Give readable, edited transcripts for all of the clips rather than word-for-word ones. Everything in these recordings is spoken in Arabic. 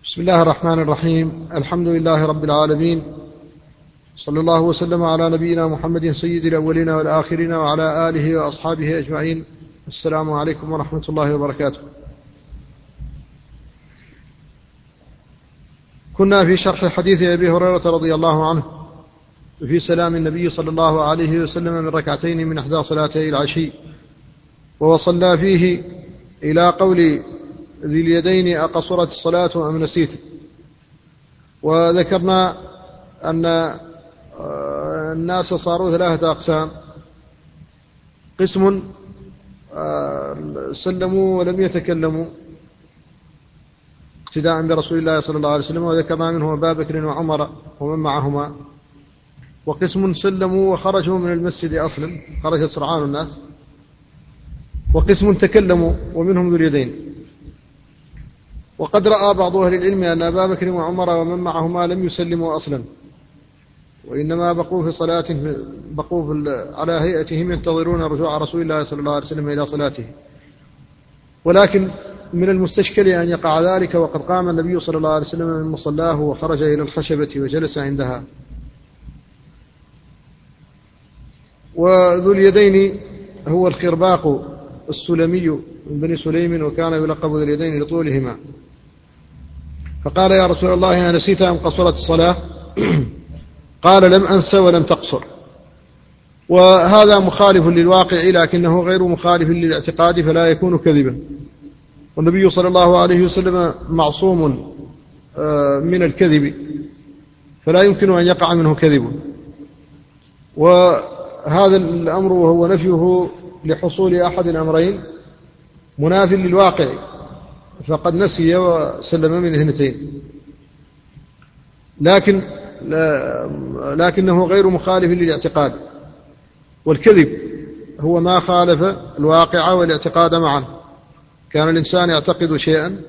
بسم الله الرحمن الرحيم. الحمد لله رب العالمين، صلى الله وسلم على نبينا محمد سيد الأولين والآخرين وعلى آله وأصحابه أجمعين. السلام عليكم ورحمة الله وبركاته. كنا في شرح حديث أبي هريرة رضي الله عنه في سلام النبي صلى الله عليه وسلم من ركعتين من إحدى صلاتي العشي، ووصلنا فيه إلى قول ذي اليدين: أقصرت الصلاة أم نسيت؟ وذكرنا أن الناس صاروا ثلاثة أقسام: قسم سلموا ولم يتكلموا اقتداء برسول الله صلى الله عليه وسلم، وذكرنا منهم أبا بكر وعمر ومن معهما. وقسم سلموا وخرجوا من المسجد أصلا، خرج سرعان الناس. وقسم تكلموا ومنهم ذو اليدين. وقد رأى بعض أهل العلم أن أبا بكر وعمر ومن معهما لم يسلموا أصلا، وإنما بقوا في صلاة على هيئتهم ينتظرون رجوع رسول الله صلى الله عليه وسلم إلى صلاته. ولكن من المستشكل أن يقع ذلك وقد قام النبي صلى الله عليه وسلم من مصلاه وخرج إلى الخشبة وجلس عندها. وذو اليدين هو الخرباق السلمي من بني سليم، وكان يلقب ذو اليدين لطولهما. فقال: يا رسول الله، أنسيت أم قصرت الصلاة؟ قال: لم أنس ولم تقصر. وهذا مخالف للواقع، لكنه غير مخالف للاعتقاد، فلا يكون كذبا. والنبي صلى الله عليه وسلم معصوم من الكذب، فلا يمكن أن يقع منه كذب. وهذا الأمر وهو نفيه لحصول أحد الأمرين مناف للواقع، فقد نسي وسلم من اثنتين، لكنه غير مخالف للاعتقاد. والكذب هو ما خالف الواقع والاعتقاد معا. كان الإنسان يعتقد شيئا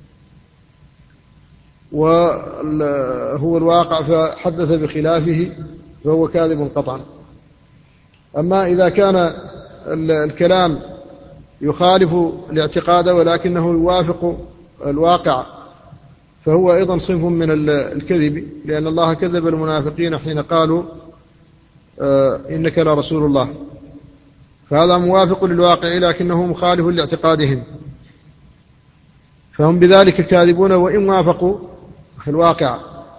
وهو الواقع فحدث بخلافه فهو كاذب قطعا. أما إذا كان الكلام يخالف الاعتقاد ولكنه يوافق الواقع فهو أيضا صنف من الكذب، لأن الله كذب المنافقين حين قالوا إنك لرسول الله. فهذا موافق للواقع لكنه مخالف لاعتقادهم، فهم بذلك كاذبون وإن وافقوا في الواقع.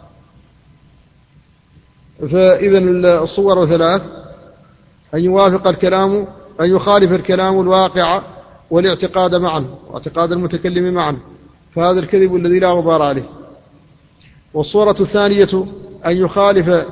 فإذا الصور ثلاث: أن يخالف الكلام الواقع والاعتقاد معا، واعتقاد المتكلم معا، فهذا الكذب الذي لا غبار عليه. والصورة الثانية أن يخالف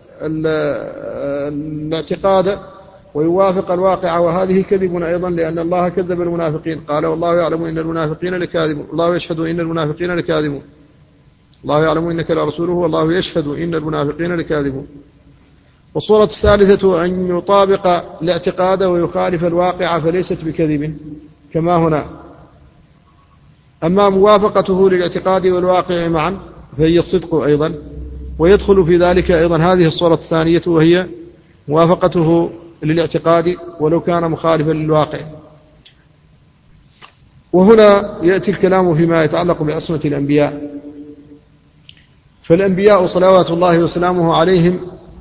الاعتقاد ويوافق الواقع، وهذه كذب أيضا، لأن الله كذب المنافقين، قال: والله يعلم إن المنافقين لكاذبون، الله يشهد إن المنافقين لكاذبون، الله يعلم إنك لرسوله والله يشهد إن المنافقين لكاذبون. والصورة الثالثة أن يطابق الاعتقاد ويخالف الواقع، فليست بكذب كما هنا. أما موافقته للاعتقاد والواقع معا فهي الصدق أيضا، ويدخل في ذلك أيضا هذه الصورة الثانية، وهي موافقته للاعتقاد ولو كان مخالفا للواقع. وهنا يأتي الكلام فيما يتعلق بعصمة الأنبياء. فالأنبياء صلوات الله وسلامه عليهم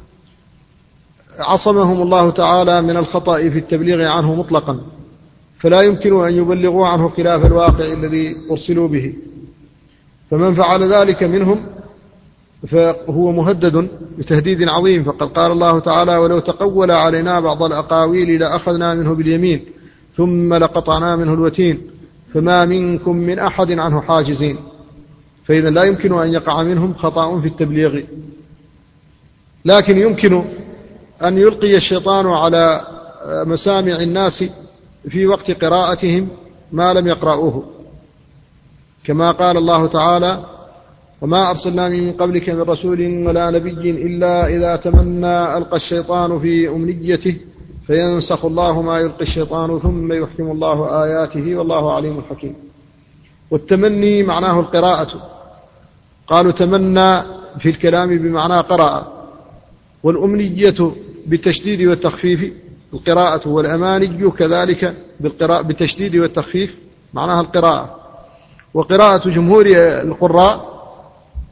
عصمهم الله تعالى من الخطأ في التبليغ عنه مطلقا، فلا يمكن أن يبلغوا عنه خلاف الواقع الذي أرسلوا به. فمن فعل ذلك منهم فهو مهدد بتهديد عظيم، فقد قال الله تعالى: ولو تقول علينا بعض الأقاويل لأخذنا منه باليمين ثم لقطعنا منه الوتين فما منكم من أحد عنه حاجزين. فإذا لا يمكن أن يقع منهم خطأ في التبليغ، لكن يمكن أن يلقي الشيطان على مسامع الناس في وقت قراءتهم ما لم يقرأوه، كما قال الله تعالى: وما أرسلنا من قبلك من رسول ولا نبي إلا إذا تمنى ألقى الشيطان في أمنيته فينسخ الله ما يلقي الشيطان ثم يحكم الله آياته والله عليم حكيم. والتمني معناه القراءة، قالوا تمنى في الكلام بمعنى قرأ. والأمنية بالتشديد والتخفيف القراءة، والأماني كذلك بالتشديد والتخفيف معناها القراءة. وقراءة جمهور القراء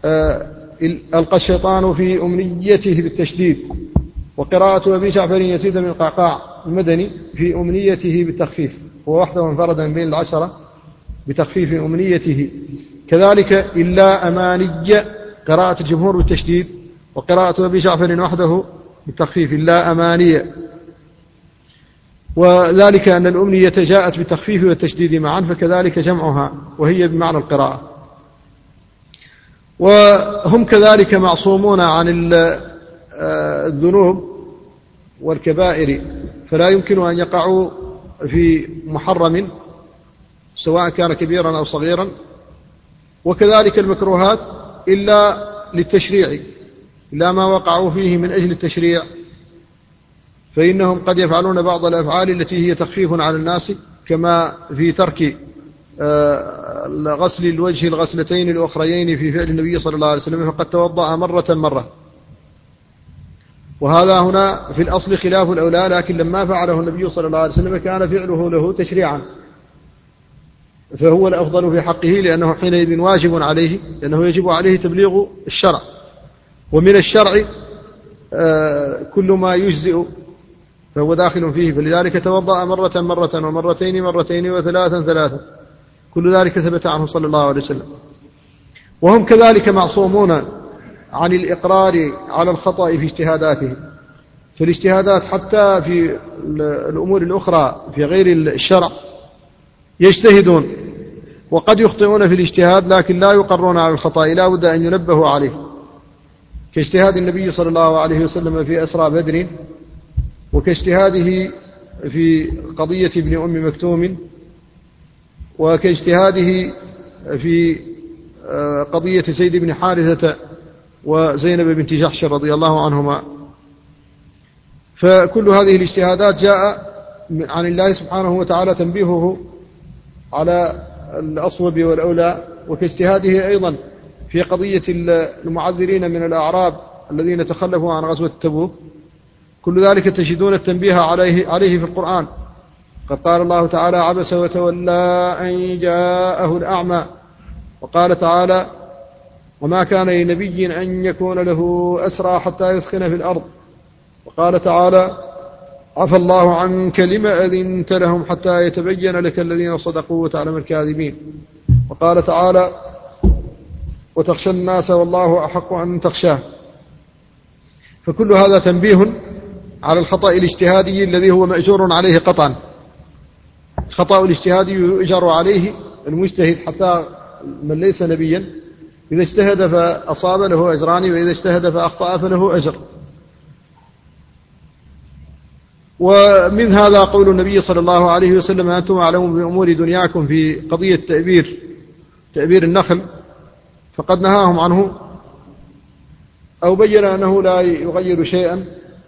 ألقى الشيطان في أمنيته بالتشديد. وقراءة أبي جعفر يزيد بن القعقاع المدني في أمنيته بالتخفيف، هو وحده انفرد من بين العشرة بتخفيف أمنيته. كذلك إلا أماني قراءة الجمهور بالتشديد، وقراءة أبي جعفر وحده بالتخفيف إلا أماني. وذلك أن الأمنية جاءت بالتخفيف والتشديد معا، فكذلك جمعها وهي بمعنى القراءة. وهم كذلك معصومون عن الذنوب والكبائر، فلا يمكن أن يقعوا في محرم سواء كان كبيرا أو صغيرا. وكذلك المكروهات إلا للتشريع، إلا ما وقعوا فيه من أجل التشريع، فإنهم قد يفعلون بعض الأفعال التي هي تخفيف على الناس، كما في ترك غسل الوجه الغسلتين الأخريين في فعل النبي صلى الله عليه وسلم، فقد توضأ مرة، وهذا هنا في الأصل خلاف الأولى، لكن لما فعله النبي صلى الله عليه وسلم كان فعله له تشريعا، فهو الأفضل في حقه، لأنه حينئذ واجب عليه، لأنه يجب عليه تبليغ الشرع، ومن الشرع كل ما يجزئ فهو داخل فيه، فلذلك توضأ مرة ومرتين وثلاثا، كل ذلك ثبت عنه صلى الله عليه وسلم. وهم كذلك معصومون عن الإقرار على الخطأ في اجتهاداته، فالاجتهادات حتى في الأمور الأخرى في غير الشرع يجتهدون وقد يخطئون في الاجتهاد، لكن لا يقرون على الخطأ، لا بد أن ينبهوا عليه، كاجتهاد النبي صلى الله عليه وسلم في أسرى بدر، وكاجتهاده في قضية ابن أم مكتوم، وكاجتهاده في قضية زيد بن حارثة وزينب بنت جحش رضي الله عنهما. فكل هذه الاجتهادات جاء عن الله سبحانه وتعالى تنبيهه على الأصوب والأولى، وكاجتهاده أيضا في قضية المعذرين من الأعراب الذين تخلفوا عن غزوة تبوك، كل ذلك تجدون التنبيه عليه في القرآن. قد قال الله تعالى: عبس وتولى أن جاءه الأعمى. وقال تعالى: وما كان لنبي أن يكون له أسرى حتى يثخن في الأرض. وقال تعالى: عفى الله عنك لما أذنت لهم حتى يتبين لك الذين صدقوا وتعلم الكاذبين. وقال تعالى: وتخشى الناس والله أحق أن تخشاه. فكل هذا تنبيه على الخطأ الاجتهادي الذي هو مأجور عليه قطعا. الخطأ الاجتهادي يؤجر عليه المجتهد، حتى من ليس نبيا إذا اجتهد فأصاب له أجران، وإذا اجتهد فأخطأ فله أجر. ومن هذا قول النبي صلى الله عليه وسلم: أنتم أعلم بأمور دنياكم، في قضية تأبير النخل، فقد نهاهم عنه أو بين أنه لا يغير شيئا،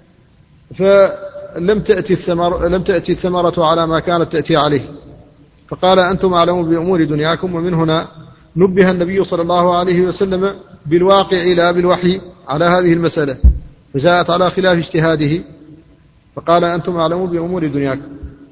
فلم تأتي الثمرة على ما كانت تأتي عليه، فقال: أنتم أعلم بأمور دنياكم. ومن هنا نبه النبي صلى الله عليه وسلم بالواقع لا بالوحي على هذه المسألة، فجاءت على خلاف اجتهاده، فقال: أنتم أعلمون بأمور دنياكم.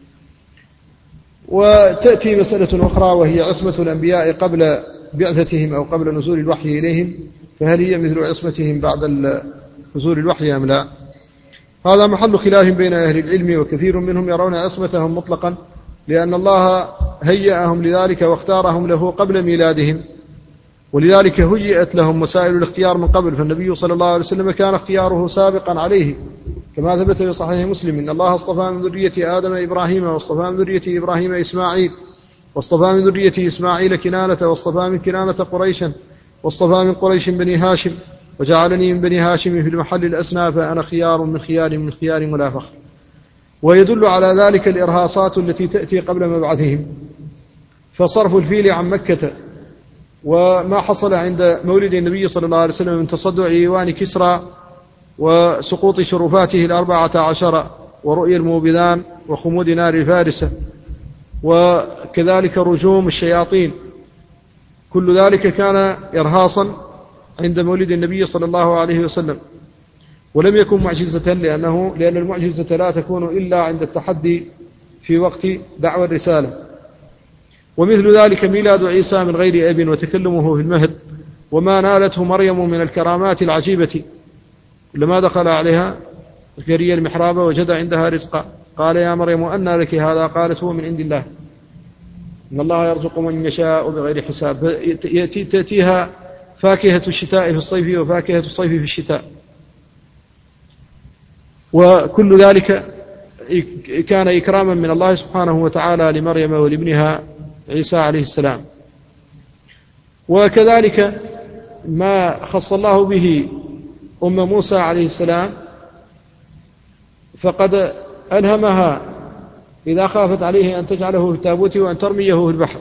وتأتي مسألة أخرى، وهي عصمة الأنبياء قبل بعثتهم أو قبل نزول الوحي إليهم، فهل هي مثل عصمتهم بعد نزول الوحي أم لا؟ هذا محل خلاف بين أهل العلم، وكثير منهم يرون عصمتهم مطلقا، لأن الله هيأهم لذلك واختارهم له قبل ميلادهم، ولذلك هيئت لهم وسائل الاختيار من قبل. فالنبي صلى الله عليه وسلم كان اختياره سابقا عليه، كما ثبت في صحيح مسلم: إن الله اصطفى من ذرية آدم إبراهيم، واصطفى من ذرية إبراهيم إسماعيل، واصطفى من ذرية إسماعيل كنانة، واصطفى من كنانة قريشا، واصطفى من قريش بني هاشم، وجعلني من بني هاشم في المحل الأسنى، فأنا خيار من خيار ولا فخر. ويدل على ذلك الإرهاصات التي تأتي قبل مبعثهم، فصرف الفيل عن مكة، وما حصل عند مولد النبي صلى الله عليه وسلم من تصدع إيوان كسرى وسقوط شرفاته 14، ورؤيا الموبذان وخمود نار فارسة، وكذلك رجوم الشياطين، كل ذلك كان إرهاصا عند مولد النبي صلى الله عليه وسلم، ولم يكن معجزة، لأن المعجزة لا تكون إلا عند التحدي في وقت دعوى الرسالة. ومثل ذلك ميلاد عيسى من غير أب وتكلمه في المهد، وما نالته مريم من الكرامات العجيبة. لما دخل عليها زكريا المحراب وجد عندها رزقا قال يا مريم أنى لك هذا؟ قالت هو من عند الله إن الله يرزق من يشاء بغير حساب. تأتيها فاكهة الشتاء في الصيف وفاكهة الصيف في الشتاء، وكل ذلك كان إكراما من الله سبحانه وتعالى لمريم ولابنها عيسى عليه السلام. وكذلك ما خص الله به أم موسى عليه السلام، فقد ألهمها إذا خافت عليه أن تجعله في التابوت وأن ترميه في البحر،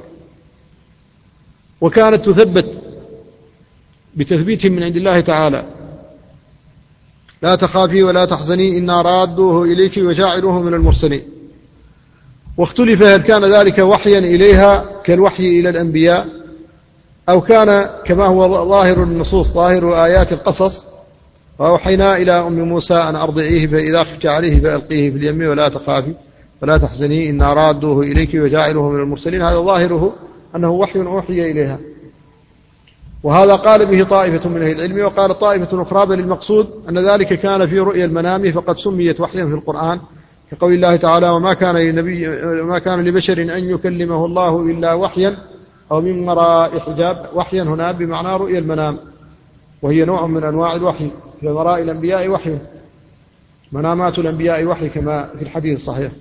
وكانت تثبت بتثبيت من عند الله تعالى لا تخافي ولا تحزني إنا رادوه إليك وجاعلوه من المرسلين. واختلف هل كان ذلك وحيا إليها كالوحي إلى الأنبياء، أو كان كما هو ظاهر النصوص ظاهر آيات القصص وأوحينا إلى أم موسى أن أرضعيه فإذا خفت عليه فألقيه في اليم ولا تخافي ولا تحزني إنا رادوه إليك وجاعلوه من المرسلين. هذا ظاهره أنه وحي أوحي إليها، وهذا قال به طائفة من أهل العلم. وقال طائفة أخرى بل المقصود أن ذلك كان في رؤيا المنام فقد سميت وحيا في القرآن، كقول الله تعالى وما كان لبشر أن يكلمه الله إلا وحيا أو من وراء حجاب. وحيا هنا بمعنى رؤيا المنام، وهي نوع من أنواع الوحي، فمراء الأنبياء وحي، منامات الأنبياء وحي كما في الحديث الصحيح.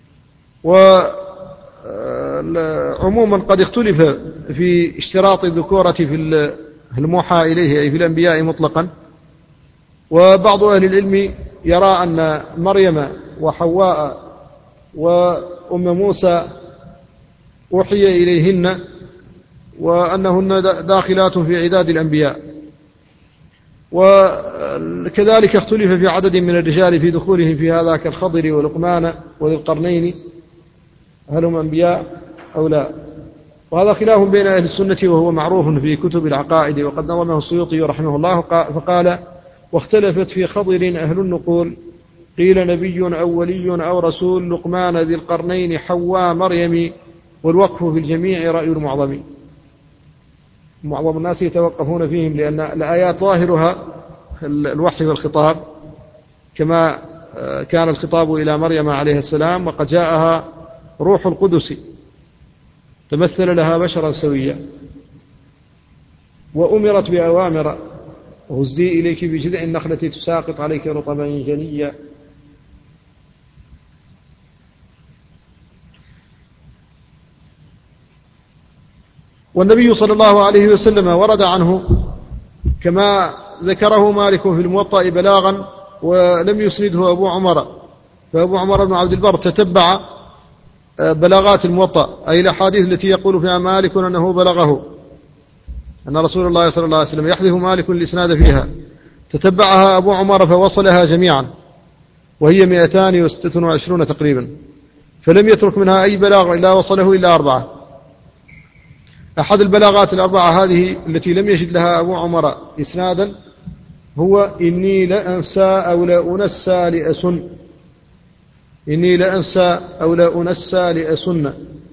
وعموما قد اختلف في اشتراط الذكورة في الموحى إليه أي في الأنبياء مطلقا. وبعض أهل العلم يرى أن مريم وحواء وأم موسى أوحي إليهن وأنهن داخلات في عداد الأنبياء. وكذلك اختلف في عدد من الرجال في دخولهم في هذا كالخضر ولقمان وذي القرنين، هل هم أنبياء أو لا؟ وهذا خلاف بين أهل السنة وهو معروف في كتب العقائد، وقد نظمه السيوطي رحمه الله فقال واختلفت في خضر أهل النقول، قيل نبي أو ولي أو رسول، لقمان ذي القرنين حواء مريم، والوقف في الجميع رأي المعظم. معظم الناس يتوقفون فيهم لأن الآيات ظاهرها الوحي والخطاب، كما كان الخطاب إلى مريم عليه السلام وقد جاءها روح القدس تمثل لها بشرا سويا، وأمرت بأوامر هزي إليك بجذع النخلة تساقط عليك رطبا جنيا. والنبي صلى الله عليه وسلم ورد عنه كما ذكره مالك في الموطأ بلاغا ولم يسنده أبو عمر، فأبو عمر بن عبد البر تتبع بلاغات الموطأ أي الأحاديث التي يقول فيها مالك أنه بلغه أن رسول الله صلى الله عليه وسلم، يحذف مالك الإسناد فيها، تتبعها أبو عمر فوصلها جميعا وهي 226 تقريبا، فلم يترك منها أي بلاغ إلا وصله إلا 4. أحد البلاغات الأربعة هذه التي لم يجد لها أبو عمر إسنادا هو إني لأنسى أو لا أنسى لأسن، إني لأنسى أو لا أنسى لأسن،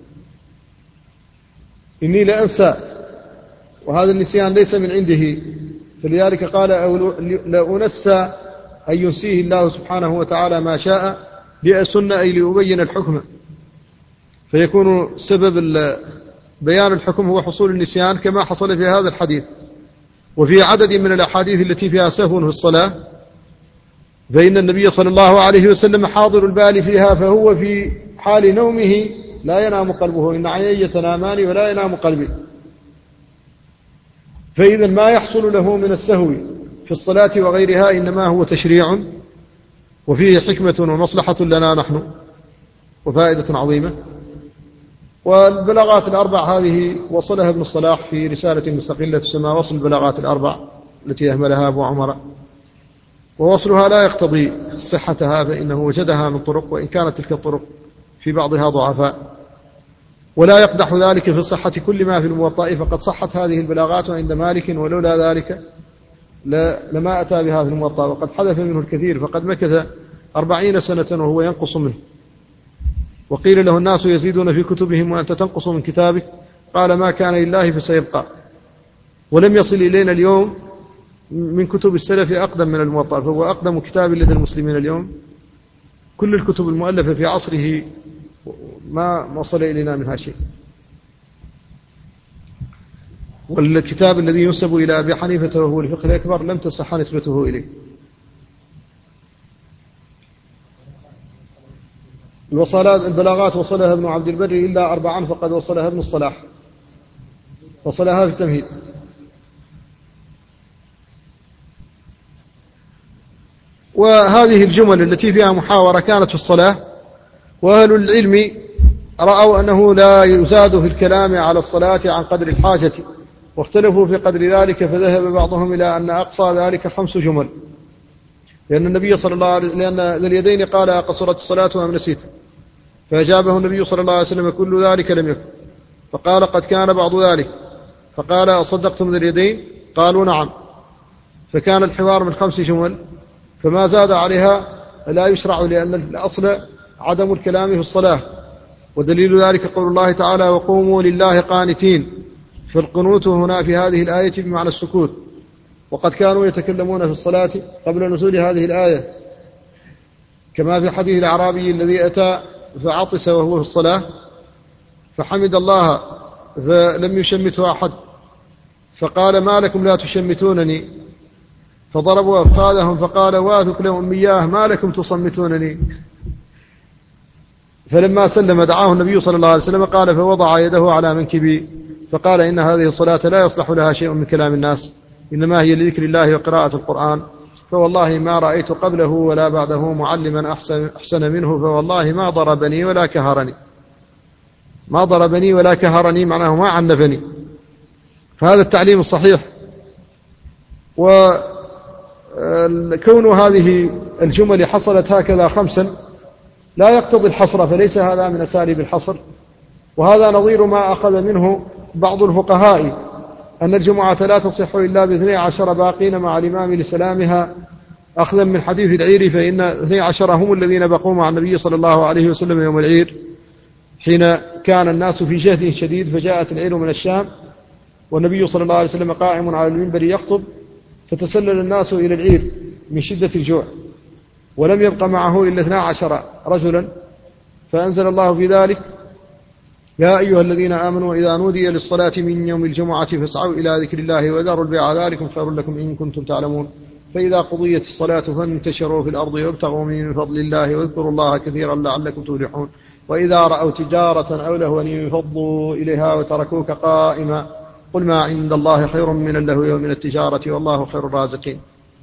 إني لأنسى، وهذا النسيان ليس من عنده، فلذلك قال أو لا أنسى أن ينسيه الله سبحانه وتعالى ما شاء، لأسن أي لأبين الحكم، فيكون سبب بيان الحكم هو حصول النسيان كما حصل في هذا الحديث. وفي عدد من الأحاديث التي فيها سهو في الصلاة فإن النبي صلى الله عليه وسلم حاضر البال فيها، فهو في حال نومه لا ينام قلبه، إن عيني تنامان ولا ينام قلبي. فإذا ما يحصل له من السهو في الصلاة وغيرها إنما هو تشريع وفيه حكمة ومصلحة لنا نحن وفائدة عظيمة. والبلاغات الأربع هذه وصلها ابن الصلاح في رسالة مستقلة تسمى وصل البلاغات الأربع التي أهملها أبو عمر، ووصلها لا يقتضي صحتها فإنه وجدها من طرق، وإن كانت تلك الطرق في بعضها ضعفاء، ولا يقدح ذلك في صحة كل ما في الموطأ، فقد صحت هذه البلاغات عند مالك ولولا ذلك لما أتى بها في الموطأ، وقد حدث منه الكثير، فقد مكث 40 سنة وهو ينقص منه. وقيل له الناس يزيدون في كتبهم وأنت تنقص من كتابك، قال ما كان لله فسيبقى. ولم يصل إلينا اليوم من كتب السلف أقدم من الموطأ، فهو أقدم كتاب لدى المسلمين اليوم. كل الكتب المؤلفة في عصره ما وصل إلينا منها شيء. والكتاب الذي ينسب إلى أبي حنيفة وهو الفقه الأكبر لم تصح نسبته إليه. البلاغات وصلها ابن عبد البر إلا 4 فقد وصلها ابن الصلاح، وصلها في التمهيد. وهذه الجمل التي فيها محاورة كانت في الصلاة، وأهل العلم رأوا أنه لا يزاد في الكلام على الصلاة عن قدر الحاجة، واختلفوا في قدر ذلك، فذهب بعضهم إلى أن أقصى ذلك 5 جمل، لأن النبي صلى الله عليه وسلم لأن ذا اليدين قال أقصرت الصلاة أم نسيت؟ فأجابه النبي صلى الله عليه وسلم كل ذلك لم يكن، فقال قد كان بعض ذلك، فقال أصدقتم ذا اليدين؟ قالوا نعم، فكان الحوار من 5 جمل، فما زاد عليها لا يشرع، لأن الأصل عدم الكلام في الصلاة. ودليل ذلك قول الله تعالى وقوموا لله قانتين، فالقنوت هنا في هذه الآية بمعنى السكوت، وقد كانوا يتكلمون في الصلاة قبل نزول هذه الآية، كما في حديث الأعرابي الذي أتى فعطس وهو في الصلاة فحمد الله فلم يشمته أحد، فقال ما لكم لا تشمتونني؟ فضربوا أفخاذهم فقال واثق لهم إياه ما لكم تصمتونني؟ فلما سلم دعاه النبي صلى الله عليه وسلم قال فوضع يده على منكبي فقال إن هذه الصلاة لا يصلح لها شيء من كلام الناس، إنما هي لذكر الله وقراءة القرآن، فوالله ما رأيت قبله ولا بعده معلما أحسن منه، فوالله ما ضربني ولا كهرني. ما ضربني ولا كهرني معناه ما عنفني. فهذا التعليم الصحيح. وكون هذه الجمل حصلت هكذا 5 لا يقتضي الحصر، فليس هذا من أساليب الحصر، وهذا نظير ما أخذ منه بعض الفقهاء أن الجمعة لا تصح إلا ب12 باقين مع الإمام لسلامها، أخذا من حديث العير، فإن 12 هم الذين بقوا مع النبي صلى الله عليه وسلم يوم العير حين كان الناس في جهد شديد، فجاءت العير من الشام والنبي صلى الله عليه وسلم قائم على المنبر يخطب، فتسلل الناس إلى العير من شدة الجوع، ولم يبق معه إلا 12 رجلا، فأنزل الله في ذلك يا أيها الذين آمنوا إذا نودي للصلاة من يوم الجمعة فاسعوا إلى ذكر الله وذروا البيع ذلكم خير لكم إن كنتم تعلمون، فإذا قضيت الصلاة فانتشروا في الأرض وابتغوا من فضل الله واذكروا الله كثيرا لعلكم تفلحون، وإذا رأوا تجارة أو لهوا انفضوا إليها وتركوك قائما قل ما عند الله خير من اللهو ومن التجارة والله خير الرازقين.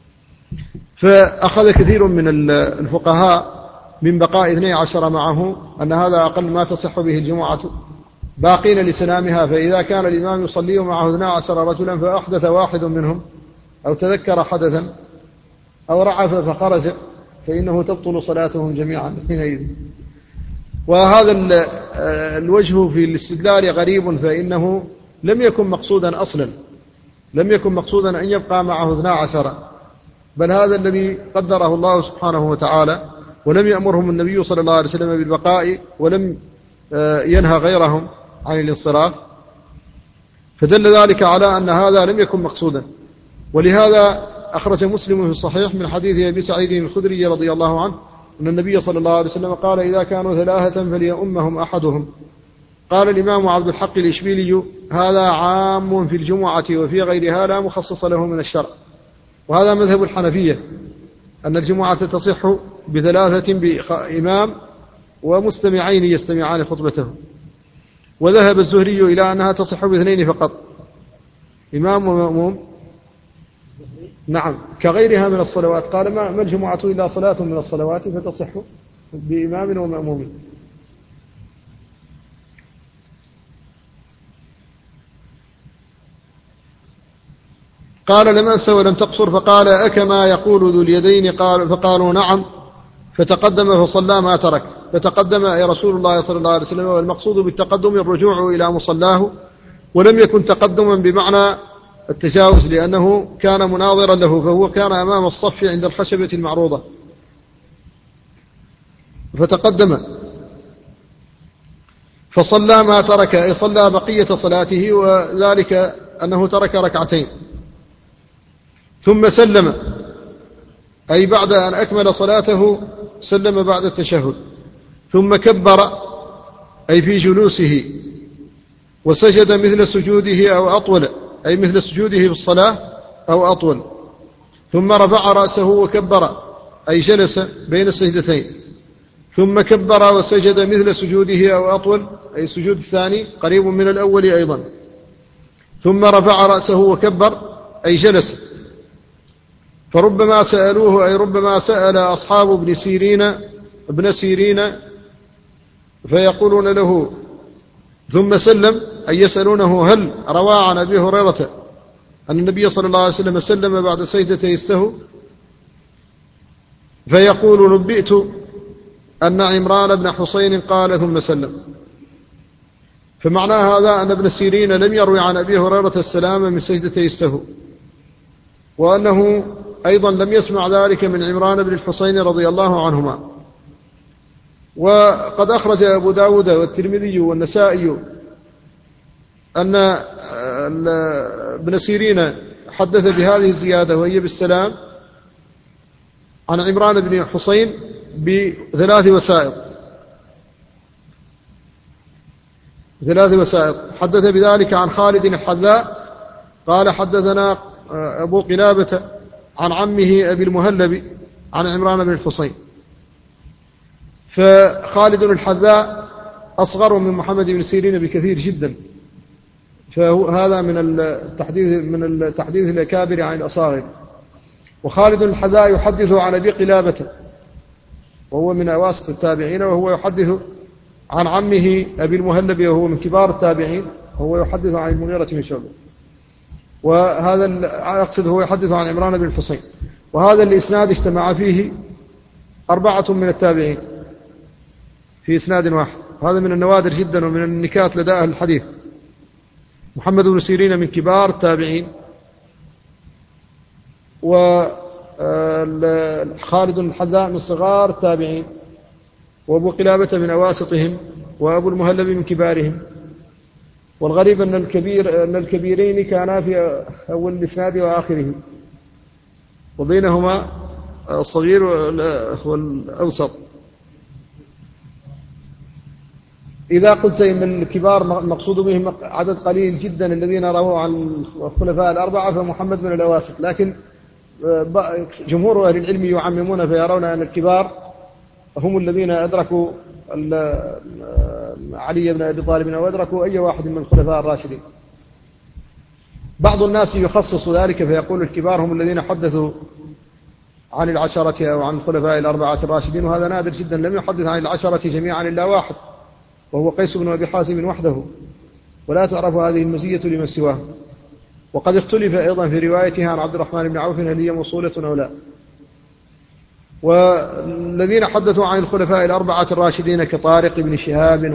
فأخذ كثير من الفقهاء من بقاء 12 معه أن هذا أقل ما تصح به الجمعة باقين لسلامها، فإذا كان الإمام يصلي معه 12 رجلا فأحدث واحد منهم أو تذكر حدثا أو رعف فخرج فإنه تبطل صلاتهم جميعا حينئذ. وهذا الوجه في الاستدلال غريب، فإنه لم يكن مقصودا أصلا، لم يكن مقصودا أن يبقى معه 12، بل هذا الذي قدره الله سبحانه وتعالى، ولم يأمرهم النبي صلى الله عليه وسلم بالبقاء، ولم ينهى غيرهم عن الانصراف، فدل ذلك على أن هذا لم يكن مقصودا. ولهذا أخرج مسلم في الصحيح من حديث أبي سعيد الخدري رضي الله عنه أن النبي صلى الله عليه وسلم قال إذا كانوا 3 فليؤمهم أحدهم. قال الإمام عبد الحق الإشبيلي هذا عام في الجمعة وفي غيرها لا مخصص له من الشرع، وهذا مذهب الحنفية أن الجمعة تصح ب3 بإمام ومستمعين يستمعان خطبته، وذهب الزهري إلى أنها تصح ب2 فقط، إمام ومأموم، نعم كغيرها من الصلوات. قال ما الجمعة إلا صلاة من الصلوات فتصح بإمام ومأموم. قال لم أنسى ولم تقصر، فقال أكما يقول ذو اليدين؟ فقالوا نعم، فتقدم فصلى ما ترك، فتقدم أي رسول الله صلى الله عليه وسلم، والمقصود بالتقدم الرجوع إلى مصلاه، ولم يكن تقدما بمعنى التجاوز، لأنه كان مناظرا له، فهو كان أمام الصف عند الخشبة المعروضة، فتقدم فصلى ما ترك، أي صلى بقية صلاته، وذلك أنه ترك ركعتين ثم سلم، أي بعد أن أكمل صلاته سلم بعد التشهد، ثم كبر أي في جلوسه، وسجد مثل سجوده أو أطول، أي مثل سجوده في الصلاة أو أطول، ثم رفع رأسه وكبر أي جلس بين السجدتين، ثم كبر وسجد مثل سجوده أو أطول، أي السجود الثاني قريب من الأول أيضا، ثم رفع رأسه وكبر أي جلس. فربما سألوه، أي ربما سأل أصحاب ابن سيرين فيقولون له ثم سلم، أي يسألونه هل روى عن أبي هريرة أن النبي صلى الله عليه وسلم سلم بعد سجدتي السهو، فيقول نبئت أن عمران بن حسين قال ثم سلم. فمعنى هذا أن ابن سيرين لم يروي عن أبي هريرة السلام من سجدتي السهو، وأنه أيضا لم يسمع ذلك من عمران بن الحسين رضي الله عنهما. وقد أخرج أبو داود والترمذي والنسائي أن ابن سيرين حدث بهذه الزيادة وهي بالسلام عن عمران بن حسين ب3 وسائط. حدث بذلك عن خالد الحذاء قال حدثنا أبو قلابة عن عمه أبي المهلب عن عمران بن الحسين. فخالد الحذاء أصغر من محمد بن سيرين بكثير جدا، فهذا من التحديث الأكابر عن الأصاغر. وخالد الحذاء يحدث عن أبي قلابة وهو من أواسط التابعين، وهو يحدث عن عمه أبي المهلب وهو من كبار التابعين، وهو يحدث عن المغيرة بن شعبة. وهذا أقصد هو يحدث عن عمران بن الحسين. وهذا الإسناد اجتمع فيه 4 من التابعين في إسناد واحد، وهذا من النوادر جدا ومن النكات لدى أهل الحديث. محمد بن سيرين من كبار التابعين، وخالد الحذاء من صغار التابعين، وأبو قلابة من أواسطهم، وأبو المهلب من كبارهم. والغريب أن الكبيرين كانا في أول الإسناد وآخره، وبينهما الصغير والأوسط. إذا قلت إن الكبار مقصود بهم عدد قليل جدا الذين رووا عن الخلفاء ال4، فمحمد من الأواسط، لكن جمهور أهل العلم يعممون فيرون أن الكبار هم الذين أدركوا علي بن أبي طالب أو أدركوا أي واحد من الخلفاء الراشدين. بعض الناس يخصص ذلك فيقول الكبار هم الذين حدثوا عن العشرة أو عن الخلفاء ال4 الراشدين، وهذا نادر جدا. لم يحدث عن العشرة جميعا إلا واحد، وهو قيس بن أبي حازم وحده، ولا تعرف هذه المزية لمن سواه. وقد اختلف أيضا في روايتها عن عبد الرحمن بن عوف هل هي موصولة أو لا. والذين حدثوا عن الخلفاء ال4 الراشدين كطارق بن شهاب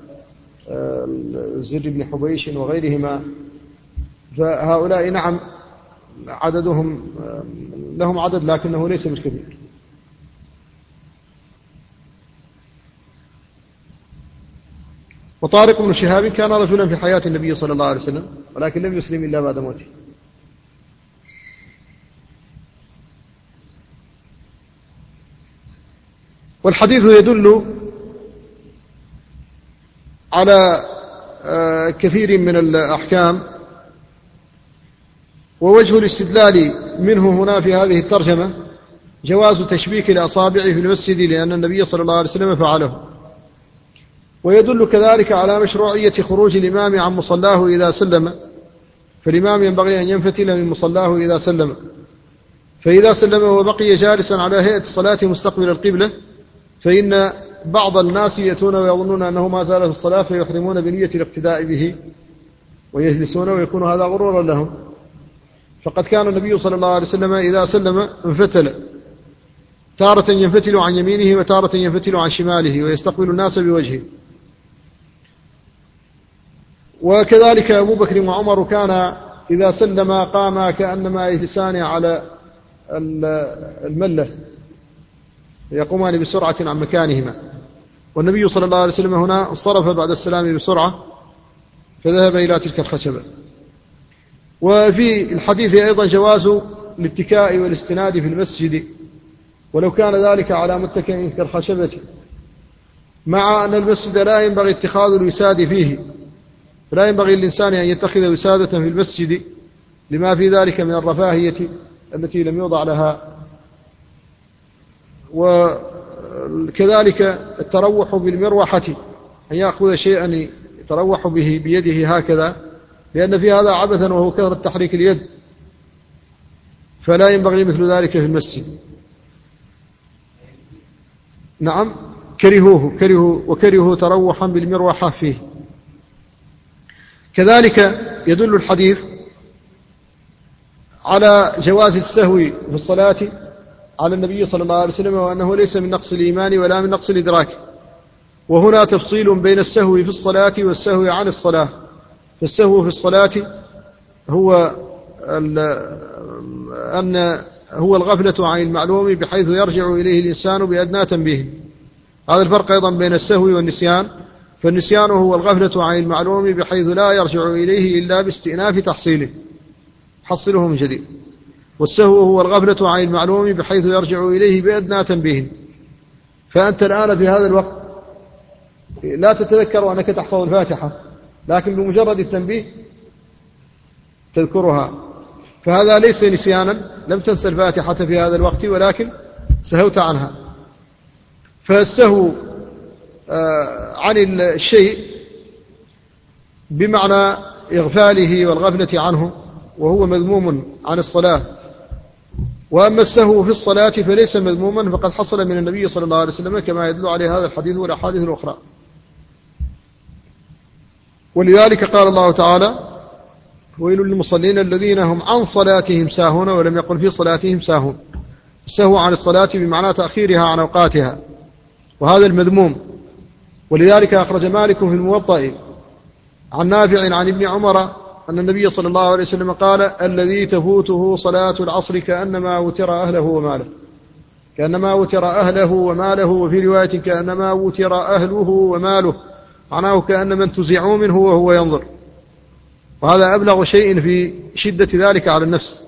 وزر بن حبيش وغيرهما، فهؤلاء نعم عددهم لهم عدد لكنه ليس بالكبير. وطارق بن شهاب كان رجلا في حياة النبي صلى الله عليه وسلم، ولكن لم يسلم إلا بعد موته. والحديث يدل على كثير من الأحكام، ووجه الاستدلال منه هنا في هذه الترجمة جواز تشبيك الأصابع في المسجد، لأن النبي صلى الله عليه وسلم فعله. ويدل كذلك على مشروعية خروج الإمام عن مصلاه إذا سلم، فالإمام ينبغي أن ينفتل من مصلاه إذا سلم. فإذا سلم وبقي جالسا على هيئة الصلاة مستقبل القبلة، فإن بعض الناس يأتون ويظنون أنه ما زال في الصلاة فيحرمون بنية الاقتداء به ويجلسون، ويكون هذا غرورا لهم. فقد كان النبي صلى الله عليه وسلم إذا سلم انفتل، تارة ينفتل عن يمينه وتارة ينفتل عن شماله ويستقبل الناس بوجهه. وكذلك أبو بكر وعمر كان إذا سلم قاما كأنما يجلسان على الملة، يقومان بسرعة عن مكانهما. والنبي صلى الله عليه وسلم هنا انصرف بعد السلام بسرعة فذهب إلى تلك الخشبة. وفي الحديث أيضا جواز الاتكاء والاستناد في المسجد ولو كان ذلك على متكئ كالخشبة، مع أن المسجد لا ينبغي اتخاذ الوساد فيه، لا ينبغي للإنسان أن يتخذ وسادة في المسجد لما في ذلك من الرفاهية التي لم يوضع لها. وكذلك التروح بالمروحة، أن يأخذ شيئا يتروح به بيده هكذا، لأن في هذا عبثا وهو كثرة تحريك اليد، فلا ينبغي مثل ذلك في المسجد. نعم، وكرهوا تروحا بالمروحة فيه. كذلك يدل الحديث على جواز السهو في الصلاة على النبي صلى الله عليه وسلم، وأنه ليس من نقص الإيمان ولا من نقص الإدراك. وهنا تفصيل بين السهو في الصلاة والسهو عن الصلاة. فالسهو في الصلاة هو الغفلة عن المعلوم بحيث يرجع إليه الإنسان بأدنى تنبيه. هذا الفرق أيضا بين السهو والنسيان، فالنسيان هو الغفلة عن المعلوم بحيث لا يرجع إليه إلا باستئناف تحصيله، حصله من جديد. والسهو هو الغفلة عن المعلوم بحيث يرجع إليه بأدنى تنبيه. فأنت الآن في هذا الوقت لا تتذكر أنك تحفظ الفاتحة، لكن بمجرد التنبيه تذكرها، فهذا ليس نسيانا، لم تنسى الفاتحة في هذا الوقت ولكن سهوت عنها. فالسهو عن الشيء بمعنى إغفاله والغفلة عنه، وهو مذموم عن الصلاة. وأما السهو في الصلاة فليس مذموما، فقد حصل من النبي صلى الله عليه وسلم كما يدل عليه هذا الحديث والأحاديث الأخرى. ولذلك قال الله تعالى: ويل للمصلين الذين هم عن صلاتهم ساهون، ولم يقل في صلاتهم ساهون. السهو عن الصلاة بمعنى تأخيرها عن أوقاتها، وهذا المذموم. ولذلك أخرج مالك في الموطأ عن نافع عن ابن عمر أن النبي صلى الله عليه وسلم قال: الذي تفوته صلاة العصر كأنما وتر أهله وماله، كأنما وتر أهله وماله، وفي رواية كأنما وتر أهله وماله، معناه كأن من تزعوا منه وهو ينظر. وهذا أبلغ شيء في شدة ذلك على النفس.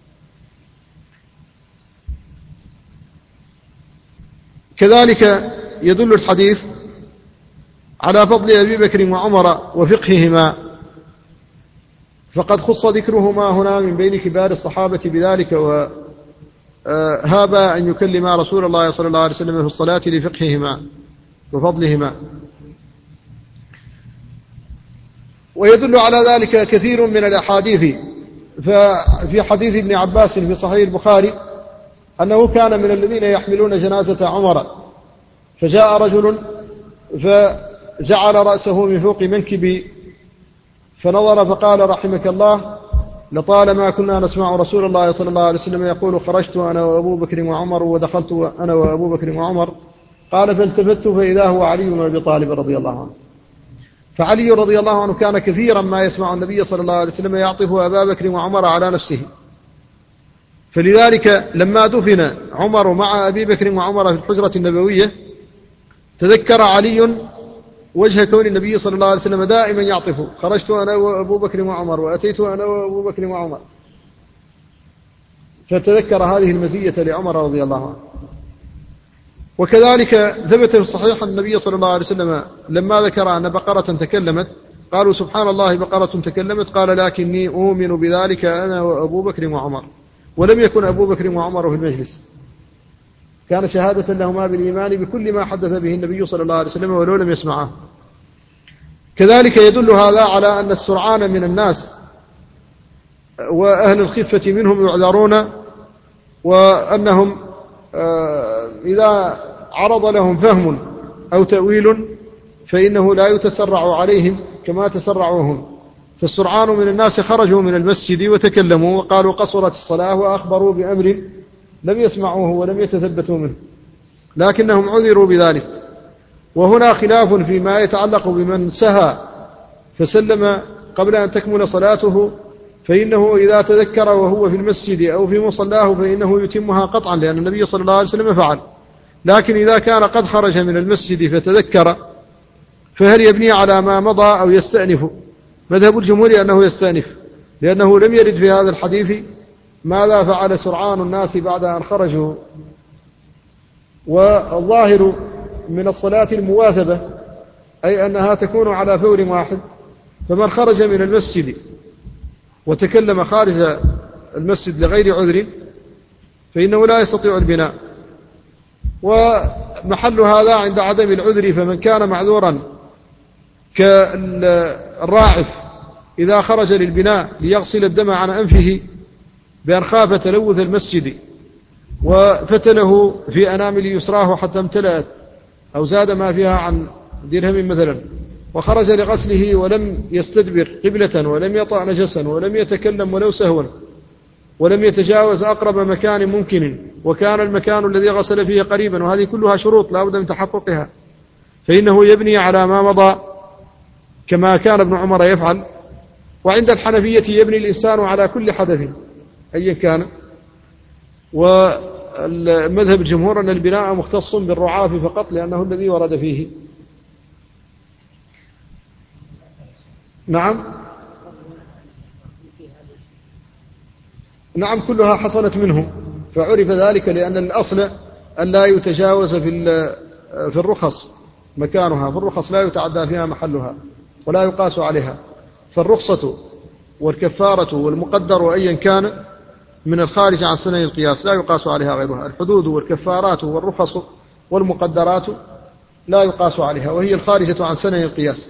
كذلك يدل الحديث على فضل أبي بكر وعمر وفقههما، فقد خص ذكرهما هنا من بين كبار الصحابة بذلك، وهابا أن يكلم رسول الله صلى الله عليه وسلم في الصلاة لفقههما وفضلهما. ويدل على ذلك كثير من الأحاديث. ففي حديث ابن عباس في صحيح البخاري أنه كان من الذين يحملون جنازة عمر، فجاء رجل فجعل رأسه من فوق منكبي فنظر فقال: رحمك الله، لطالما كنا نسمع رسول الله صلى الله عليه وسلم يقول: خرجت أنا وأبو بكر وعمر ودخلت أنا وأبو بكر وعمر. قال: فالتفت فإذا هو علي بن أبي طالب رضي الله عنه. فعلي رضي الله عنه كان كثيرا ما يسمع النبي صلى الله عليه وسلم يعطف أبا بكر وعمر على نفسه، فلذلك لما دفن عمر مع أبي بكر وعمر في الحجرة النبوية تذكر علي وجه كون النبي صلى الله عليه وسلم دائما يعطف: خرجت أنا وأبو بكر وعمر وأتيت أنا وأبو بكر وعمر. فتذكر هذه المزية لعمر رضي الله عنه. وكذلك ثبت في الصحيح النبي صلى الله عليه وسلم لما ذكر أن بقرة تكلمت قالوا: سبحان الله، بقرة تكلمت. قال: لكني أؤمن بذلك أنا وأبو بكر وعمر. ولم يكن أبو بكر وعمر في المجلس، كان شهادة لهما بالإيمان بكل ما حدث به النبي صلى الله عليه وسلم ولو لم يسمعه. كذلك يدل هذا على أن السرعان من الناس وأهل الخفة منهم يعذرون، وأنهم إذا عرض لهم فهم أو تأويل فإنه لا يتسرع عليهم كما تسرعوهم. فالسرعان من الناس خرجوا من المسجد وتكلموا وقالوا: قصرت الصلاة، وأخبروا بأمر لم يسمعوه ولم يتثبتوا منه، لكنهم عذروا بذلك. وهنا خلاف فيما يتعلق بمن سهى فسلم قبل أن تكمل صلاته، فإنه إذا تذكر وهو في المسجد أو في مصلاه فإنه يتمها قطعا، لأن النبي صلى الله عليه وسلم فعل. لكن إذا كان قد خرج من المسجد فتذكر فهل يبني على ما مضى أو يستأنف؟ مذهب الجمهور أنه يستأنف، لأنه لم يرد في هذا الحديث ماذا فعل سرعان الناس بعد أن خرجوا. والظاهر من الصلاة المواثبة أي أنها تكون على فور واحد، فمن خرج من المسجد وتكلم خارج المسجد لغير عذر فإنه لا يستطيع البناء. ومحل هذا عند عدم العذر، فمن كان معذورا كالراعف إذا خرج للبناء ليغسل الدم عن أنفه بأن خاف تلوث المسجد وفتله في أنامل يسراه حتى امتلأت أو زاد ما فيها عن درهم مثلا، وخرج لغسله ولم يستدبر قبلة ولم يطأ نجسا ولم يتكلم ولو سهوا ولم يتجاوز أقرب مكان ممكن، وكان المكان الذي غسل فيه قريبا، وهذه كلها شروط لا بد من تحققها، فإنه يبني على ما مضى كما كان ابن عمر يفعل. وعند الحنفية يبني الإنسان على كل حدث أيا كان. والمذهب الجمهور أن البناء مختص بالرعاف فقط لأنه الذي ورد فيه. نعم كلها حصلت منهم، فعرف ذلك لأن الأصل أن لا يتجاوز في الرخص مكانها، في الرخص لا يتعدى فيها محلها ولا يقاس عليها، فالرخصة والكفارة والمقدر أيا كان من الخارج عن سنن القياس لا يقاس عليها غيرها. الحدود والكفارات والرخص والمقدرات لا يقاس عليها، وهي الخارجة عن سنن القياس.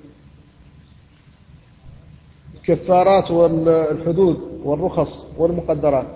الكفارات والحدود والرخص والمقدرات.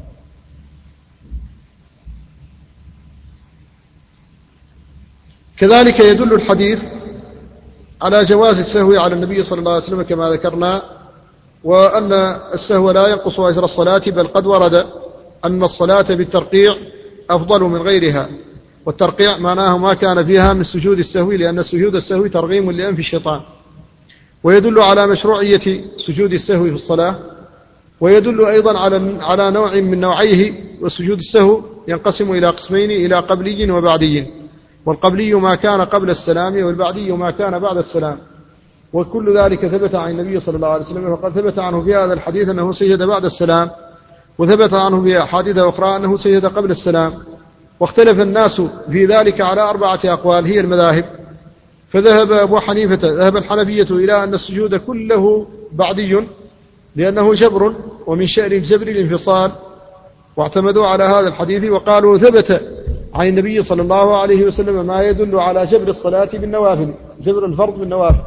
كذلك يدل الحديث على جواز السهو على النبي صلى الله عليه وسلم كما ذكرنا، وأن السهو لا ينقص أجر الصلاة، بل قد ورد أن الصلاة بالترقيع أفضل من غيرها، والترقيع معناه ما كان فيها من سجود السهو، لأن سجود السهو ترغيم لأنف الشيطان. ويدل على مشروعية سجود السهو في الصلاة، ويدل أيضا على نوع من نوعيه. وسجود السهو ينقسم إلى قسمين، إلى قبلي وبعدي، والقبلي ما كان قبل السلام، والبعدي ما كان بعد السلام. وكل ذلك ثبت عن النبي صلى الله عليه وسلم، وقد ثبت عنه في هذا الحديث أنه سجد بعد السلام، وثبت عنه في أحاديث أخرى أنه سجد قبل السلام. واختلف الناس في ذلك على 4 أقوال هي المذاهب. فذهب أبو حنيفة، ذهب الحنفية إلى أن السجود كله بعدي لأنه جبر، ومن شأن الجبر الانفصال، واعتمدوا على هذا الحديث وقالوا ثبت عن النبي صلى الله عليه وسلم ما يدل على جبر الصلاة بالنوافل، جبر الفرض بالنوافل،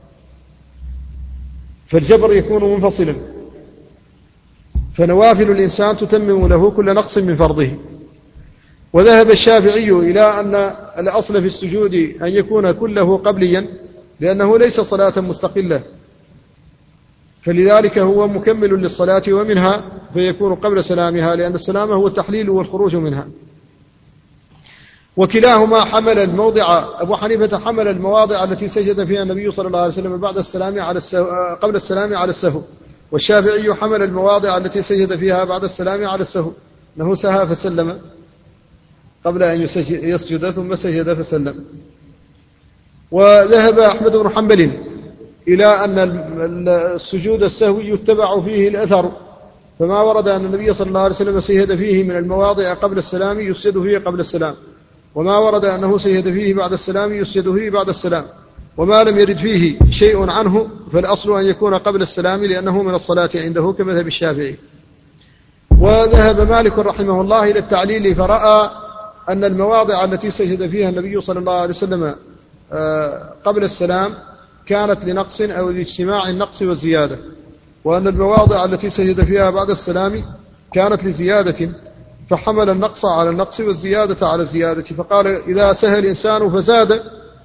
فالجبر يكون منفصلا، فنوافل الإنسان تتمم له كل نقص من فرضه. وذهب الشافعي إلى أن الأصل في السجود أن يكون كله قبليا لأنه ليس صلاة مستقلة، فلذلك هو مكمل للصلاة ومنها فيكون قبل سلامها، لأن السلام هو التحليل والخروج منها. وكلاهما حمل الموضع، أبو حنيفة حمل المواضع التي سجد فيها النبي صلى الله عليه وسلم بعد السلام على السهو قبل السلام على السهو، والشافعي حمل المواضع التي سجد فيها بعد السلام على السهو، أنه سهى فسلم قبل أن يسجد ثم سجد فسلم. وذهب أحمد بن حنبل إلى أن السجود السهوي يتبع فيه الأثر، فما ورد أن النبي صلى الله عليه وسلم سجد فيه من المواضع قبل السلام يسجد فيه قبل السلام، وما ورد أنه سجد فيه بعد السلام يسجد فيه بعد السلام، وما لم يرد فيه شيء عنه فالأصل أن يكون قبل السلام لأنه من الصلاة عنده كمذهب الشافعي. وذهب مالك رحمه الله إلى التعليل، فرأى أن المواضع التي سجد فيها النبي صلى الله عليه وسلم قبل السلام كانت لنقص أو لاجتماع النقص والزيادة، وأن المواضع التي سجد فيها بعد السلام كانت لزيادة، فحمل النقص على النقص والزيادة على الزيادة، فقال إذا سهى الإنسان فزاد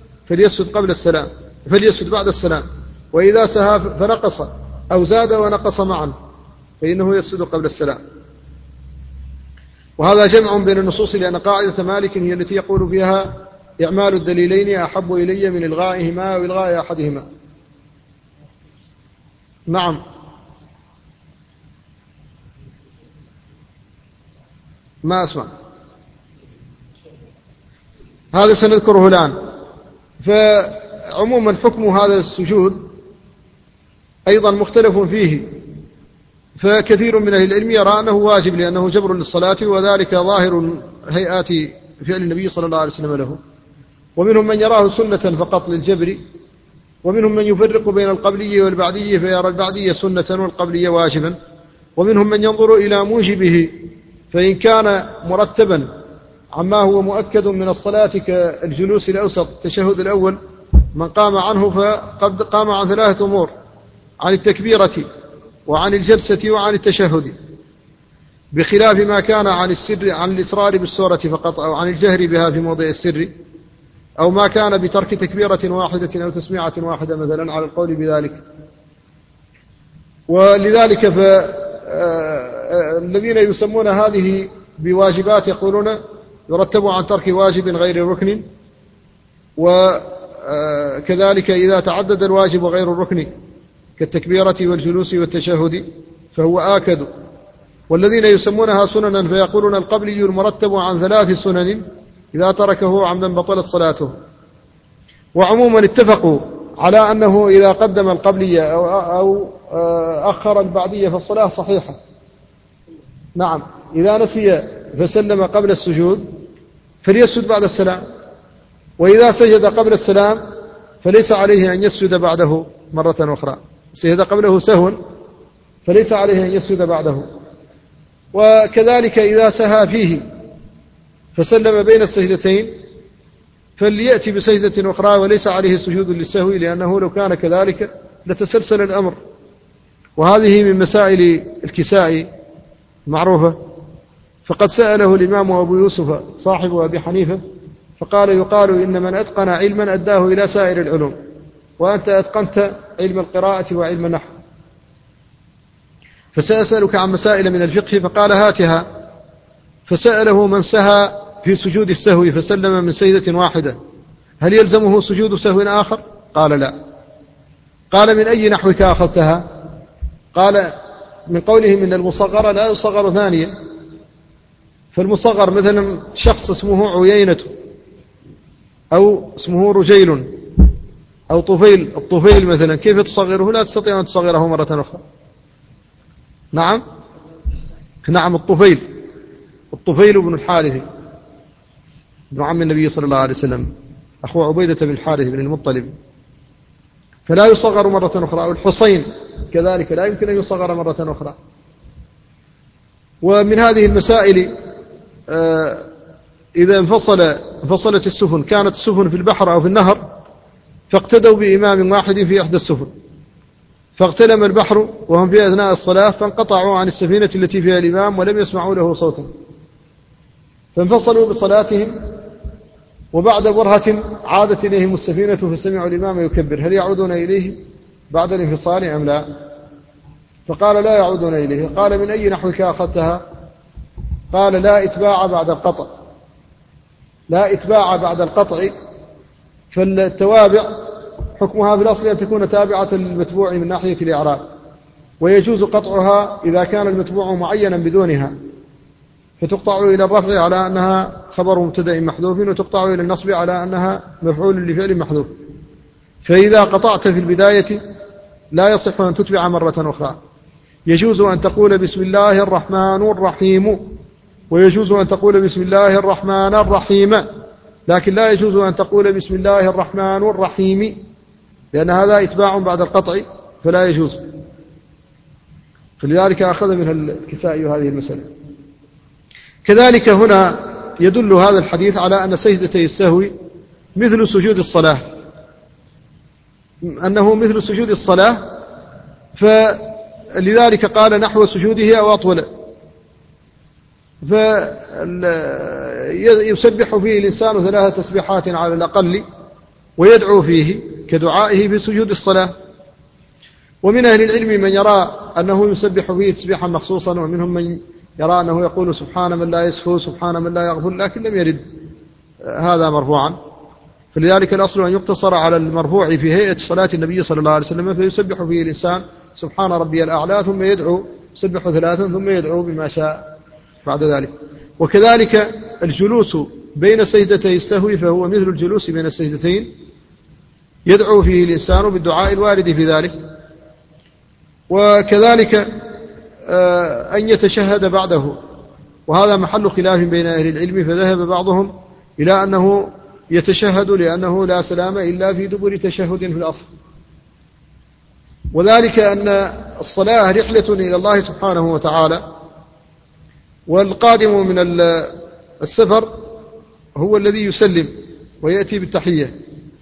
فليسجد بعد السلام، وإذا سهى فنقص أو زاد ونقص معا فإنه يسجد قبل السلام. وهذا جمع بين النصوص، لأن قاعدة مالك هي التي يقول فيها إعمال الدليلين أحب إلي من إلغائهما أو إلغاء أحدهما. نعم. ما أسمع. هذا سنذكره الآن. فعموما حكم هذا السجود أيضا مختلف فيه، فكثير من أهل العلم يرى أنه واجب لأنه جبر للصلاة، وذلك ظاهر هيئات فعل النبي صلى الله عليه وسلم له. ومنهم من يراه سنة فقط للجبر، ومنهم من يفرق بين القبلية والبعدية فيرى البعدية سنة والقبلية واجبا، ومنهم من ينظر إلى موجبه، فإن كان مرتبا عما هو مؤكد من الصلاة كالجلوس الأوسط التشهد الأول، من قام عنه فقد قام عن 3 أمور: عن التكبيرة وعن الجلسة وعن التشهد، بخلاف ما كان عن السر، عن الإسرار بالسورة فقط، أو عن الجهر بها في موضع السر، أو ما كان بترك تكبيرة واحدة أو تسميعة واحدة مثلا، على القول بذلك. ولذلك الذين يسمون هذه بواجبات يقولون يرتب عن ترك واجب غير ركن، وكذلك إذا تعدد الواجب غير الركن كالتكبيرة والجلوس والتشهد فهو آكد. والذين يسمونها سننا فيقولون القبلي المرتب عن 3 سنن إذا تركه عمدا بطلت صلاته. وعموما اتفقوا على أنه إذا قدم القبلية أو أخر البعدية فالصلاة صحيحة. نعم، إذا نسي فسلم قبل السجود فليسجد بعد السلام، وإذا سجد قبل السلام فليس عليه أن يسجد بعده مرة أخرى. سجد قبله سهوا فليس عليه أن يسجد بعده. وكذلك إذا سهى فيه فسلم بين السجدتين فليأتي بسجدة أخرى وليس عليه سجود للسهو، لأنه لو كان كذلك لتسلسل الأمر. وهذه من مسائل الكسائي معروفة. فقد سأله الإمام أبو يوسف صاحب أبي حنيفة فقال: يقال إن من أتقن علما أداه إلى سائر العلوم، وأنت أتقنت علم القراءة وعلم النحو، فسأسألك عن مسائل من الفقه. فقال: هاتها. فسأله من سهى في سجود السهو فسلم من سجدة واحدة هل يلزمه سجود سهو آخر؟ قال: لا. قال: من أي نحوك أخذتها؟ قال: من قوله من المصغر لا يصغر ثانيا. فالمصغر مثلا شخص اسمه عيينة أو اسمه رجيل أو طفيل، الطفيل مثلا كيف تصغره؟ لا تستطيع أن تصغره مرة أخرى. نعم الطفيل بن الحارث ابن عم النبي صلى الله عليه وسلم، أخو عبيدة بن الحارث بن المطلب، فلا يصغر مرة أخرى. والحسين كذلك لا يمكن أن يصغر مرة أخرى. ومن هذه المسائل إذا انفصلت السفن، كانت السفن في البحر أو في النهر، فاقتدوا بإمام واحد في إحدى السفن، فاغتلم البحر وهم في أثناء الصلاة فانقطعوا عن السفينة التي فيها الإمام ولم يسمعوا له صوتا، فانفصلوا بصلاتهم، وبعد برهة عادت إليهم السفينة فسمعوا الإمام يكبر، هل يعودون إليه بعد الانفصال أم لا؟ فقال: لا يعودون إليه. قال: من أي نحوك أخذتها؟ قال: لا إتباع بعد القطع. فالتوابع حكمها في الأصل أن تكون تابعة للمتبوع من ناحية الإعراب، ويجوز قطعها إذا كان المتبوع معينا بدونها، فتقطع إلى الرفع على أنها خبر مبتدأ محذوف، وتقطع إلى النصب على أنها مفعول لفعل محذوف. فإذا قطعت في البداية لا يصح أن تتبع مرة أخرى. يجوز أن تقول بسم الله الرحمن الرحيم، ويجوز أن تقول بسم الله الرحمن الرحيم، لكن لا يجوز أن تقول بسم الله الرحمن الرحيم، لأن هذا إتباع بعد القطع فلا يجوز. فلذلك أخذ منها الكسائي هذه المسألة. كذلك هنا يدل هذا الحديث على أن سجدتي السهو مثل سجود الصلاة، أنه مثل سجود الصلاة، فلذلك قال نحو سجوده أو أطول. فيسبح فيه الإنسان 3 تسبيحات على الأقل، ويدعو فيه كدعائه في سجود الصلاة. ومن أهل العلم من يرى أنه يسبح فيه تسبيحا مخصوصا، ومنهم من يرى أنه يقول سبحان من لا يسهو سبحان من لا يغفل، لكن لم يرد هذا مرفوعا. فلذلك الأصل أن يقتصر على المرفوع في هيئة صلاة النبي صلى الله عليه وسلم، فيسبح فيه الإنسان سبحان ربي الأعلى ثم يدعو، يسبح 3 ثم يدعو بما شاء بعد ذلك. وكذلك الجلوس بين سجدتي السهو فهو مثل الجلوس بين السجدتين، يدعو فيه الإنسان بالدعاء الوارد في ذلك. وكذلك أن يتشهد بعده، وهذا محل خلاف بين أهل العلم، فذهب بعضهم إلى أنه يتشهد لأنه لا سلام إلا في دبر تشهد في الأصل، وذلك أن الصلاة رحلة إلى الله سبحانه وتعالى، والقادم من السفر هو الذي يسلم ويأتي بالتحية.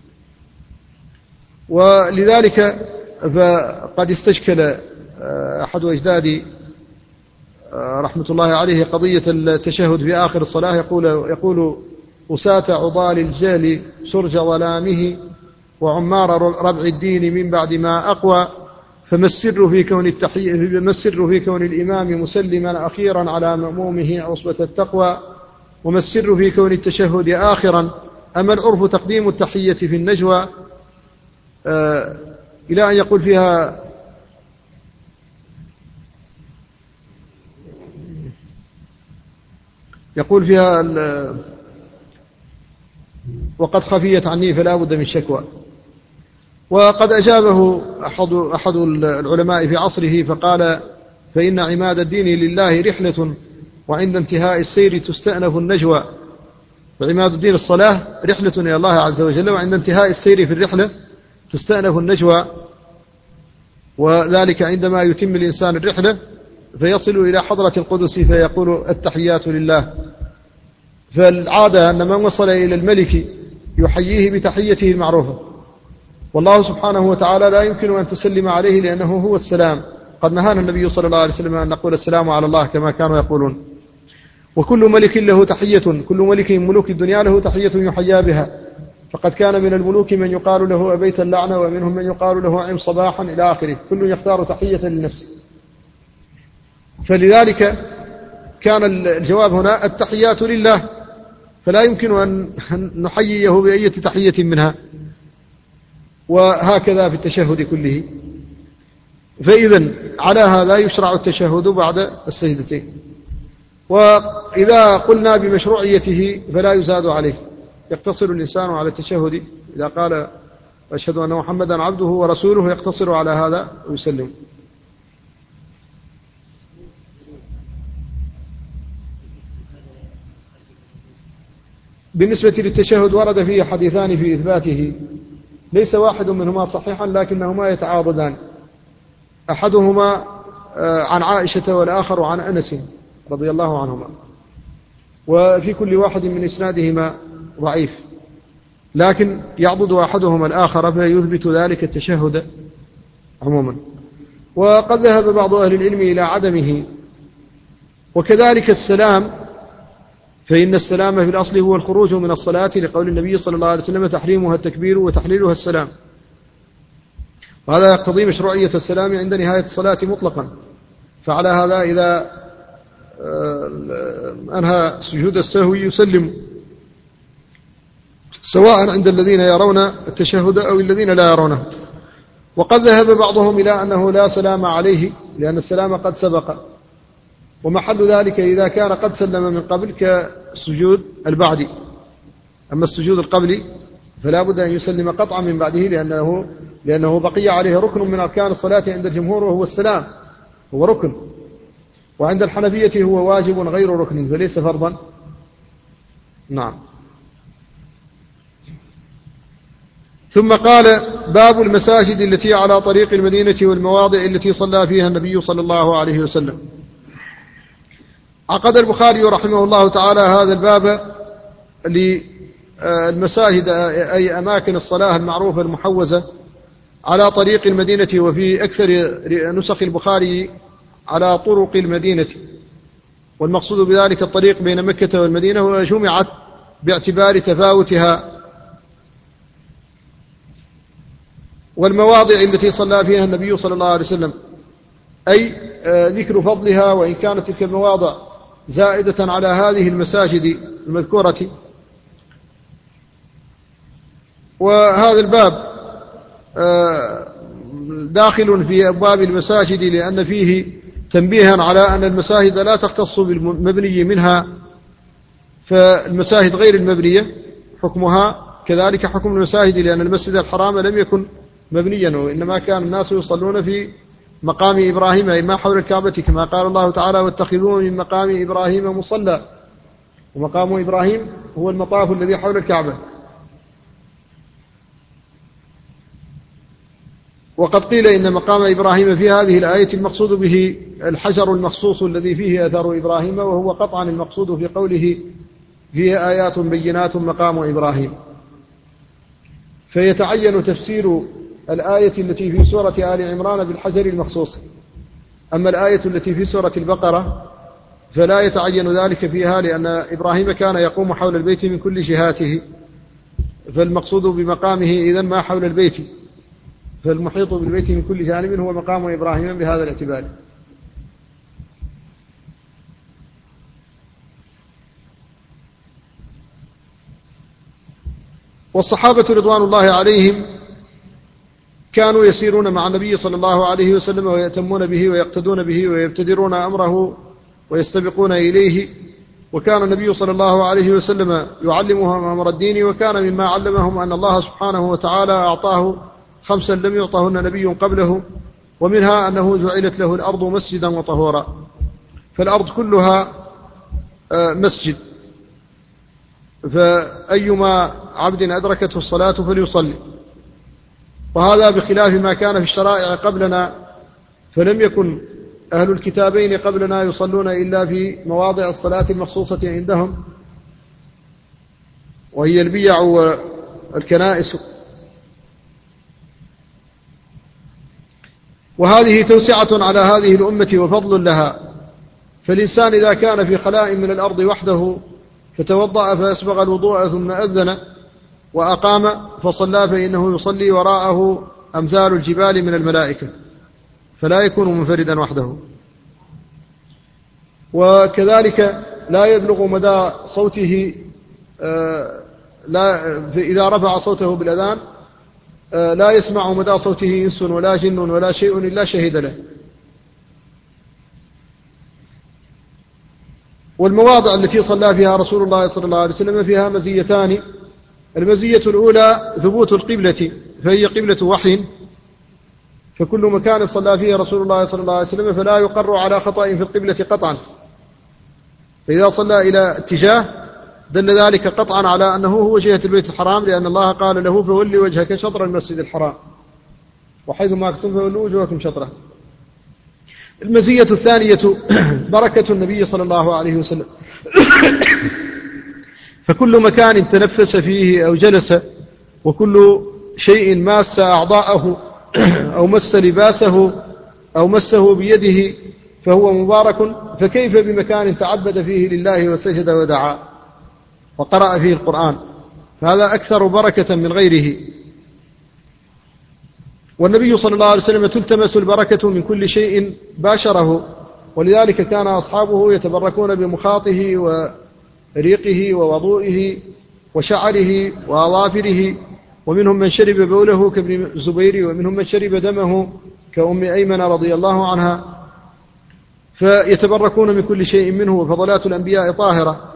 ولذلك فقد استشكل أحد أجدادي رحمة الله عليه قضية التشهد في آخر الصلاة، يقول أساة عضال الجهل سرج ظلامه وعمار ربع الدين من بعد ما أقوى، فما السر في كون الإمام مسلما أخيرا على مأمومه عصبة التقوى، وما السر في كون التشهد آخرا، أما العرف تقديم التحية في النجوى، إلى أن يقول فيها وقد خفيت عني فلا بد من شكوى. وقد أجابه أحد العلماء في عصره فقال: فإن عماد الدين لله رحلة، وعند انتهاء السير تستأنف النجوى. فعماد الدين الصلاة رحلة إلى الله عز وجل، وعند انتهاء السير في الرحلة تستأنف النجوى، وذلك عندما يتم الإنسان الرحلة فيصل إلى حضرة القدس فيقول التحيات لله. فالعادة أن من وصل إلى الملك يحييه بتحيته المعروفة، والله سبحانه وتعالى لا يمكن أن تسلم عليه لأنه هو السلام. قد نهانا النبي صلى الله عليه وسلم أن نقول السلام على الله كما كانوا يقولون. وكل ملك له تحية، كل ملك من ملوك الدنيا له تحية يحيى بها، فقد كان من الملوك من يقال له أبيت اللعنة، ومنهم من يقال له عم صباحا إلى آخره، كل يختار تحية لنفسه. فلذلك كان الجواب هنا التحيات لله، فلا يمكن أن نحييه بأي تحية منها، وهكذا في التشهد كله. فإذا على هذا يشرع التشهد بعد السجدتين. وإذا قلنا بمشروعيته فلا يزاد عليه، يقتصر الإنسان على التشهد إذا قال أشهد أن محمدا عبده ورسوله، يقتصر على هذا ويسلم. بالنسبة للتشهد ورد فيه حديثان في إثباته، ليس واحد منهما صحيحا لكنهما يتعاضدان، أحدهما عن عائشة والآخر عن أنس رضي الله عنهما، وفي كل واحد من إسنادهما ضعيف، لكن يعضد أحدهما الآخر فيثبت ذلك التشهد عموما. وقد ذهب بعض أهل العلم إلى عدمه. وكذلك السلام، فإن السلام في الأصل هو الخروج من الصلاة، لقول النبي صلى الله عليه وسلم: تحريمها التكبير وتحليلها السلام. وهذا يقتضي مشروعية السلام عند نهاية الصلاة مطلقا. فعلى هذا إذا أنهى سجود السهو يسلم، سواء عند الذين يرون التشهد أو الذين لا يرونه. وقد ذهب بعضهم إلى أنه لا سلام عليه لأن السلام قد سبق، ومحل ذلك إذا كان قد سلم من قبل كسجود البعد. أما السجود القبلي فلا بد أن يسلم قطعا من بعده، لأنه بقي عليه ركن من أركان الصلاة عند الجمهور، وهو السلام، هو ركن، وعند الحنفية هو واجب غير ركن فليس فرضا. نعم. ثم قال: باب المساجد التي على طريق المدينة والمواضع التي صلى فيها النبي صلى الله عليه وسلم. عقد البخاري رحمه الله تعالى هذا الباب للمساجد، أي أماكن الصلاة المعروفة المحوزة على طريق المدينة، وفي أكثر نسخ البخاري على طرق المدينة، والمقصود بذلك الطريق بين مكة والمدينة، وجمعت باعتبار تفاوتها. والمواضع التي صلى فيها النبي صلى الله عليه وسلم، أي ذكر فضلها، وإن كانت تلك المواضع زائدة على هذه المساجد المذكورة. وهذا الباب داخل في أبواب المساجد، لأن فيه تنبيها على أن المساجد لا تختص بالمبني منها، فالمساجد غير المبنية حكمها كذلك حكم المساجد، لأن المسجد الحرام لم يكن مبنيا، وإنما كان الناس يصلون في مقام إبراهيم أي ما حول الكعبة، كما قال الله تعالى واتخذوه من مقام إبراهيم مصلى، ومقام إبراهيم هو المطاف الذي حول الكعبة. وقد قيل إن مقام إبراهيم في هذه الآية المقصود به الحجر المخصوص الذي فيه أثر إبراهيم، وهو قطعا المقصود في قوله فيه آيات بينات مقام إبراهيم. فيتعين تفسير الآية التي في سورة آل عمران بالحجر المخصوص. أما الآية التي في سورة البقرة فلا يتعين ذلك فيها، لأن إبراهيم كان يقوم حول البيت من كل جهاته، فالمقصود بمقامه إذن ما حول البيت، فالمحيط بالبيت من كل جانب هو مقام إبراهيم بهذا الاعتبار. والصحابة رضوان الله عليهم كانوا يسيرون مع النبي صلى الله عليه وسلم ويأتمون به ويقتدون به ويبتدرون أمره ويستبقون إليه. وكان النبي صلى الله عليه وسلم يعلمهم أمر الدين، وكان مما علمهم أن الله سبحانه وتعالى أعطاه 5 لم يعطهن نبي قبله، ومنها أنه جعلت له الأرض مسجدا وطهورا، فالأرض كلها مسجد، فأيما عبد أدركته الصلاة فليصلي. وهذا بخلاف ما كان في الشرائع قبلنا، فلم يكن أهل الكتابين قبلنا يصلون إلا في مواضع الصلاة المخصوصة عندهم، وهي البيع والكنائس. وهذه توسعة على هذه الأمة وفضل لها. فالإنسان إذا كان في خلاء من الأرض وحده فتوضأ فأسبغ الوضوء ثم أذن وأقام فصلى، فإنه يصلي وراءه أمثال الجبال من الملائكة، فلا يكون منفردا وحده. وكذلك لا يبلغ مدى صوته، إذا رفع صوته بالأذان لا يسمع مدى صوته إنس ولا جن ولا شيء إلا شهد له. والمواضع التي صلى فيها رسول الله صلى الله عليه وسلم فيها مزيتان. المزية الأولى ثبوت القبلة، فهي قبلة وحي، فكل مكان صلى فيه رسول الله صلى الله عليه وسلم فلا يقر على خطأ في القبلة قطعا، فإذا صلى إلى اتجاه دل ذلك قطعا على أنه هو جهة البيت الحرام، لأن الله قال له فولي وجهك شطر المسجد الحرام، وحيث ما كنتم فولوا وجوهكم شطره. المزية الثانية بركة النبي صلى الله عليه وسلم، فكل مكان تنفس فيه أو جلس، وكل شيء ماس أعضاءه أو مس لباسه أو مسه بيده فهو مبارك، فكيف بمكان تعبد فيه لله وسجد ودعا وقرأ فيه القرآن، فهذا أكثر بركة من غيره. والنبي صلى الله عليه وسلم تلتمس البركة من كل شيء باشره، ولذلك كان أصحابه يتبركون بمخاطه وريقه ووضوئه وشعره وأظافره، ومنهم من شرب بوله كابن الزبير، ومنهم من شرب دمه كأم أيمن رضي الله عنها، فيتبركون من كل شيء منه. وفضلات الأنبياء طاهرة.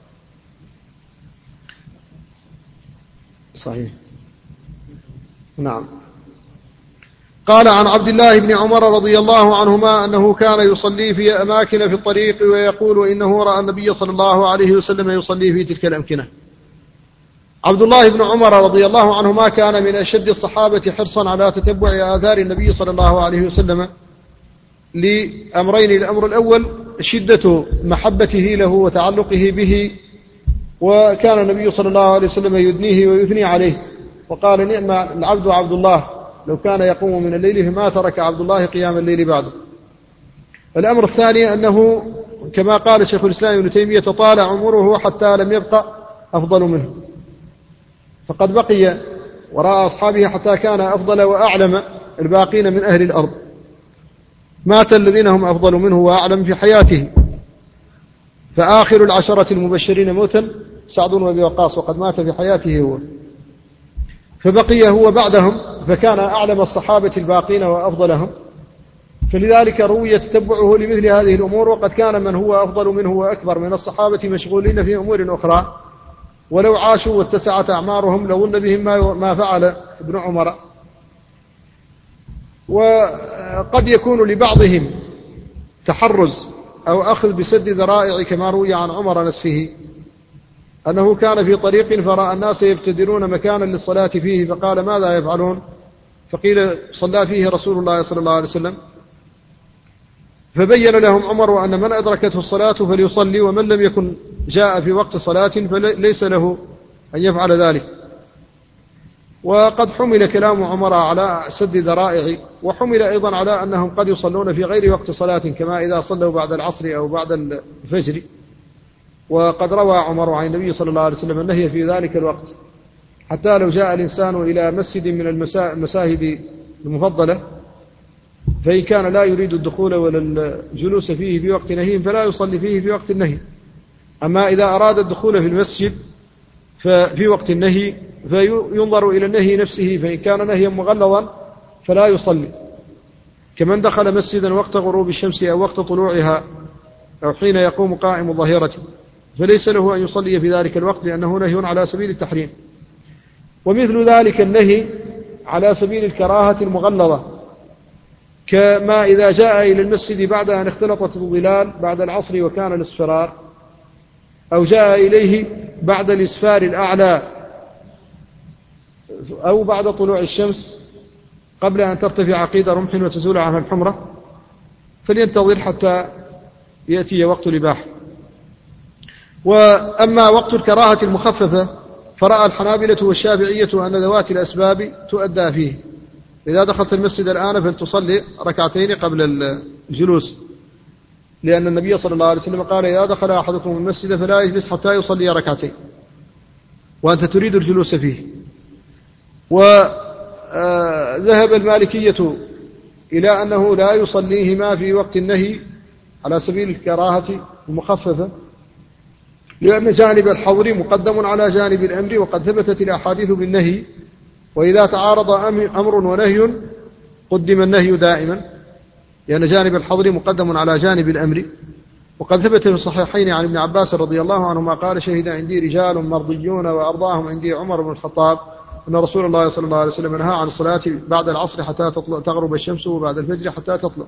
صحيح. نعم. قال عن عبد الله بن عمر رضي الله عنهما أنه كان يصلي في أماكن في الطريق ويقول إنه رأى النبي صلى الله عليه وسلم يصلي في تلك الأمكنة. عبد الله بن عمر رضي الله عنهما كان من أشد الصحابة حرصا على تتبع آثار النبي صلى الله عليه وسلم لأمرين. الأمر الأول شدة محبته له وتعلقه به، وكان النبي صلى الله عليه وسلم يدنيه ويثني عليه، وقال نعم العبد عبد الله لو كان يقوم من الليل فما ترك عبد الله قيام الليل بعده. الأمر الثاني أنه كما قال شيخ الإسلام ابن تيمية طال عمره حتى لم يبقى أفضل منه، فقد بقي وراء أصحابه حتى كان أفضل وأعلم الباقين من أهل الأرض. مات الذين هم أفضل منه وأعلم في حياته، فآخر العشرة المبشرين موتا سعد وأبي وقاص، وقد مات في حياته هو، فبقي هو بعدهم، فكان أعلم الصحابة الباقين وأفضلهم، فلذلك روي تتبعه لمثل هذه الأمور. وقد كان من هو أفضل منه وأكبر من الصحابة مشغولين في أمور أخرى، ولو عاشوا واتسعت أعمارهم لظن بهم ما فعل ابن عمر. وقد يكون لبعضهم تحرز أو أخذ بسد ذرائع كما روي عن عمر نفسه أنه كان في طريق فرأى الناس يبتدرون مكانا للصلاة فيه فقال ماذا يفعلون؟ فقيل صلى فيه رسول الله صلى الله عليه وسلم، فبين لهم عمر أن من أدركته الصلاة فليصلي، ومن لم يكن جاء في وقت صلاة فليس له أن يفعل ذلك. وقد حمل كلام عمر على سد ذرائع، وحمل أيضا على أنهم قد يصلون في غير وقت صلاة كما إذا صلوا بعد العصر أو بعد الفجر، وقد روى عمر عن النبي صلى الله عليه وسلم النهي في ذلك الوقت، حتى لو جاء الإنسان إلى مسجد من المساجد المفضلة فإن كان لا يريد الدخول ولا الجلوس فيه في وقت نهي فلا يصلي فيه في وقت النهي. أما إذا أراد الدخول في المسجد ففي وقت النهي فينظر إلى النهي نفسه، فإن كان نهيا مغلظا فلا يصلي، كمن دخل مسجدا وقت غروب الشمس أو وقت طلوعها أو حين يقوم قائم الظهيرة فليس له أن يصلي في ذلك الوقت لأنه نهي على سبيل التحريم. ومثل ذلك النهي على سبيل الكراهة المغلظة، كما إذا جاء إلى المسجد بعد أن اختلطت الظلال بعد العصر وكان الاصفرار، أو جاء إليه بعد الإسفار الأعلى أو بعد طلوع الشمس قبل أن ترتفع قيد رمح وتزول عنها الحمرة، فلينتظر حتى يأتي وقت الإباحة. وأما وقت الكراهة المخففة فرأى الحنابلة والشافعية أن ذوات الأسباب تؤدى فيه. إذا دخلت المسجد الآن فلتصلي ركعتين قبل الجلوس، لأن النبي صلى الله عليه وسلم قال إذا دخل أحدكم المسجد فلا يجلس حتى يصلي ركعتين وأنت تريد الجلوس فيه. وذهب المالكية إلى أنه لا يصليهما في وقت النهي على سبيل الكراهة المخففة، لأن جانب الحظر مقدم على جانب الأمر، وقد ثبتت الأحاديث بالنهي، وإذا تعارض أمر ونهي قدم النهي دائما، لأن جانب الحظر مقدم على جانب الأمر. وقد ثبت في الصحيحين عن ابن عباس رضي الله عنهما قال شهد عندي رجال مرضيون وأرضاهم عندي عمر بن الخطاب أن رسول الله صلى الله عليه وسلم نهى عن الصلاة بعد العصر حتى تغرب الشمس وبعد الفجر حتى تطلع.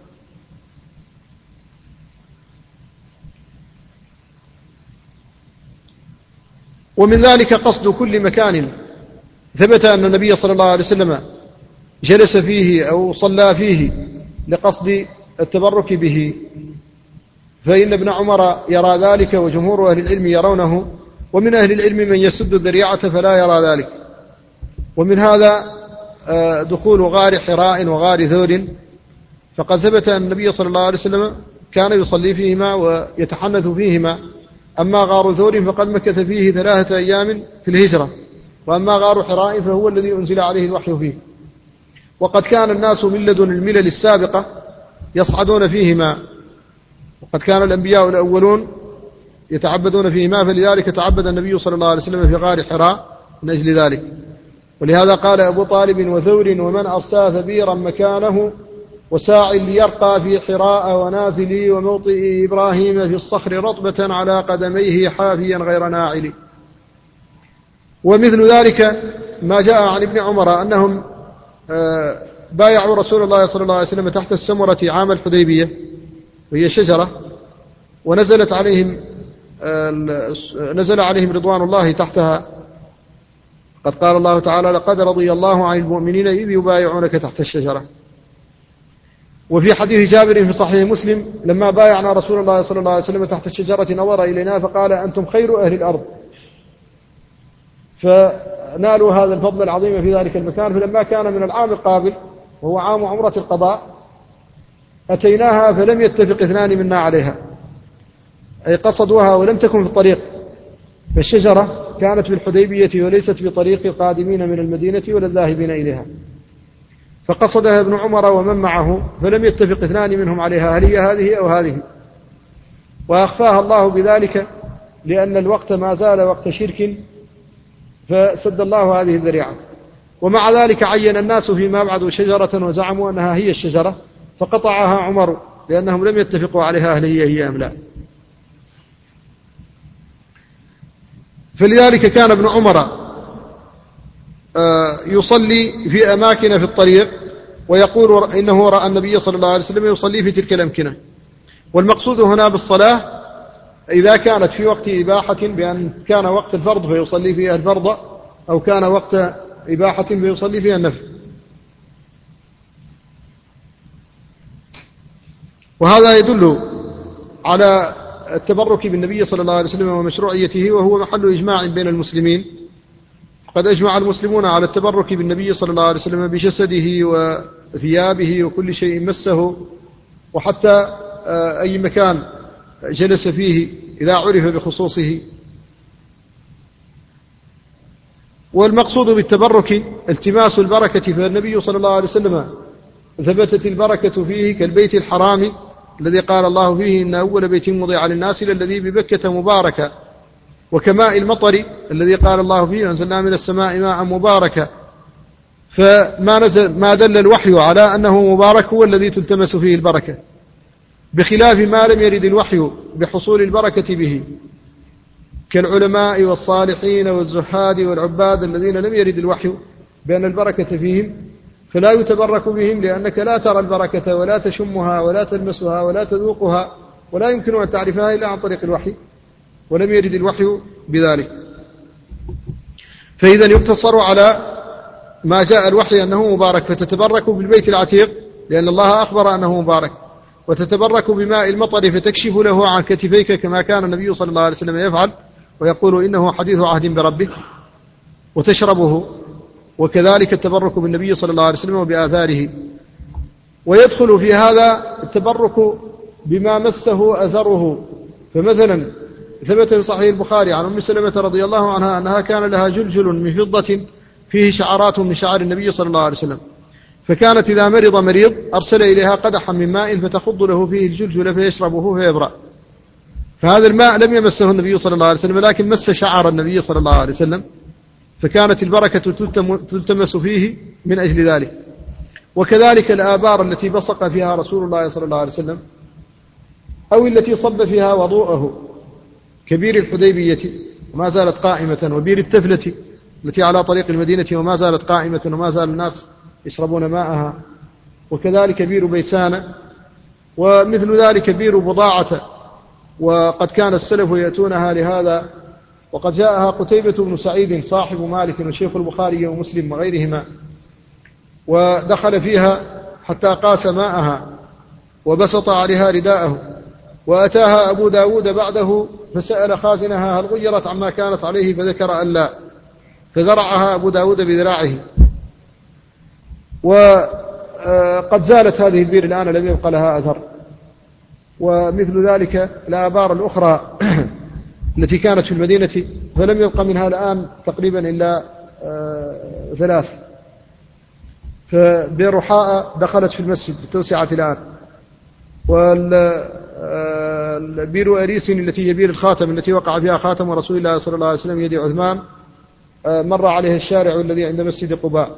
ومن ذلك قصد كل مكان ثبت أن النبي صلى الله عليه وسلم جلس فيه أو صلى فيه لقصد التبرك به، فإن ابن عمر يرى ذلك وجمهور أهل العلم يرونه، ومن أهل العلم من يسد الذريعة فلا يرى ذلك. ومن هذا دخول غار حراء وغار ثور، فقد ثبت أن النبي صلى الله عليه وسلم كان يصلي فيهما ويتحنث فيهما. أما غار ثور فقد مكث فيه 3 أيام في الهجرة، وأما غار حراء فهو الذي أنزل عليه الوحي فيه. وقد كان الناس من لدن الملل السابقة يصعدون فيهما، وقد كان الأنبياء الأولون يتعبدون فيهما، فلذلك تعبد النبي صلى الله عليه وسلم في غار حراء من أجل ذلك. ولهذا قال أبو طالب وثور ومن أرسى ثبيرا مكانه وساع ليرقى في حراء ونازلي وموطئ إبراهيم في الصخر رطبة على قدميه حافيا غير ناعل. ومثل ذلك ما جاء عن ابن عمر أنهم بايعوا رسول الله صلى الله عليه وسلم تحت السمرة عام الحديبية، وهي شجرة، ونزل عليهم رضوان الله تحتها. قد قال الله تعالى لقد رضي الله عن المؤمنين إذ يبايعونك تحت الشجرة. وفي حديث جابر في صحيح مسلم لما بايعنا رسول الله صلى الله عليه وسلم تحت الشجرة نظر إلينا فقال أنتم خير أهل الأرض، فنالوا هذا الفضل العظيم في ذلك المكان. فلما كان من العام القابل وهو عام عمرة القضاء أتيناها فلم يتفق 2 منا عليها، أي قصدوها ولم تكن في الطريق، فالشجرة كانت بالحديبية وليست بطريق القادمين من المدينة ولا الذاهبين إليها، فقصدها ابن عمر ومن معه فلم يتفق 2 منهم عليها هل هي هذه أو هذه، وأخفاها الله بذلك لأن الوقت ما زال وقت شرك، فسد الله هذه الذريعة. ومع ذلك عين الناس فيما بعد شجرة وزعموا أنها هي الشجرة، فقطعها عمر لأنهم لم يتفقوا عليها هل هي أم لا. فلذلك كان ابن عمر يصلي في أماكن في الطريق ويقول إنه رأى النبي صلى الله عليه وسلم يصلي في تلك الأمكنة. والمقصود هنا بالصلاة إذا كانت في وقت إباحة بأن كان وقت الفرض فيصلي فيها الفرض، أو كان وقت إباحة فيصلي فيها النفل. وهذا يدل على التبرك بالنبي صلى الله عليه وسلم ومشروعيته، وهو محل إجماع بين المسلمين. قد أجمع المسلمون على التبرك بالنبي صلى الله عليه وسلم بجسده وثيابه وكل شيء مسه، وحتى أي مكان جلس فيه إذا عرف بخصوصه. والمقصود بالتبرك التماس البركة، فالنبي صلى الله عليه وسلم ثبتت البركة فيه كالبيت الحرام الذي قال الله فيه إن أول بيت وضع للناس للذي ببكة مباركا، وكماء المطر الذي قال الله فيه أنزلنا من السماء ماء مباركا. ما دل الوحي على أنه مبارك هو الذي تلتمس فيه البركة، بخلاف ما لم يرد الوحي بحصول البركة به كالعلماء والصالحين والزهاد والعباد الذين لم يرد الوحي بأن البركة فيهم، فلا يتبرك بهم، لأنك لا ترى البركة ولا تشمها ولا تلمسها ولا تذوقها، ولا يمكن أن تعرفها إلا عن طريق الوحي، ولم يرد الوحي بذلك. فإذا يقتصر على ما جاء الوحي أنه مبارك، فتتبرك بالبيت العتيق لأن الله أخبر أنه مبارك، وتتبرك بماء المطر فتكشف له عن كتفيك كما كان النبي صلى الله عليه وسلم يفعل، ويقول إنه حديث عهد بربه، وتشربه. وكذلك التبرك بالنبي صلى الله عليه وسلم وبآثاره. ويدخل في هذا التبرك بما مسه أثره. فمثلا ثبت في صحيح البخاري عن أم سلمة رضي الله عنها أنها كان لها جلجل من فضة فيه شعرات من شعر النبي صلى الله عليه وسلم، فكانت إذا مرض مريض أرسل إليها قدحا من ماء فتخض له فيه الجلجل فيشربه فيبرأ. فهذا الماء لم يمسه النبي صلى الله عليه وسلم، لكن مس شعر النبي صلى الله عليه وسلم، فكانت البركة تلتمس فيه من أجل ذلك. وكذلك الآبار التي بصق فيها رسول الله صلى الله عليه وسلم، أو التي صب فيها وضوءه كبير الحديبية وما زالت قائمة، وبير التفلة التي على طريق المدينة وما زالت قائمة وما زال الناس يشربون ماءها، وكذلك بير بيسانة، ومثل ذلك بير بضاعة. وقد كان السلف يأتونها لهذا، وقد جاءها قتيبة بن سعيد صاحب مالك وشيخ البخاري ومسلم وغيرهما، ودخل فيها حتى قاس ماءها وبسط عليها رداءه، وأتاها أبو داود بعده فسأل خازنها هل غيرت عما كانت عليه، فذكر أن لا، فذرعها أبو داود بذراعه. وقد زالت هذه البير الآن، لم يبقى لها أثر. ومثل ذلك الآبار الأخرى التي كانت في المدينة فلم يبقى منها الآن تقريبا إلا 3. فبير رحاء دخلت في المسجد بالتوسعة الآن، والبير أريس التي هي بير الخاتم التي وقع فيها خاتم رسول الله صلى الله عليه وسلم يد عثمان، مر عليه الشارع الذي عند مسجد قباء.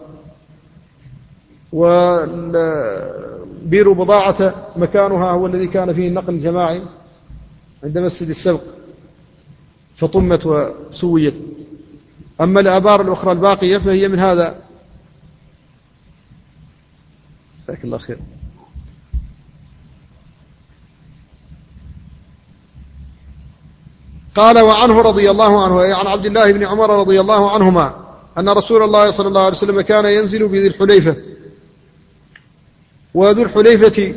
وبير بضاعة مكانها هو الذي كان فيه النقل الجماعي عند مسجد السبق، فطمت وسويت. أما الآبار الأخرى الباقية فهي من هذا. جزاك الله خير. قال وعنه رضي الله عنه، عن عبد الله بن عمر رضي الله عنهما أن رسول الله صلى الله عليه وسلم كان ينزل بذي الحليفة. وذو الحليفة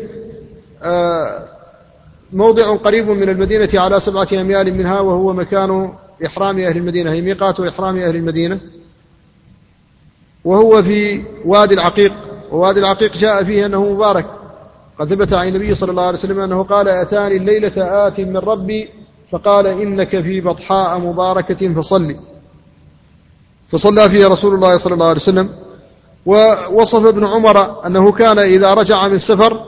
موضع قريب من المدينة على 7 أميال منها، وهو مكان إحرام أهل المدينة، هي ميقات إحرام أهل المدينة، وهو في وادي العقيق. ووادي العقيق جاء فيه أنه مبارك، قد ثبت عن النبي صلى الله عليه وسلم أنه قال أتاني الليلة آت من ربي فقال إنك في بطحاء مباركة فصلى فيها رسول الله صلى الله عليه وسلم. ووصف ابن عمر أنه كان إذا رجع من سفر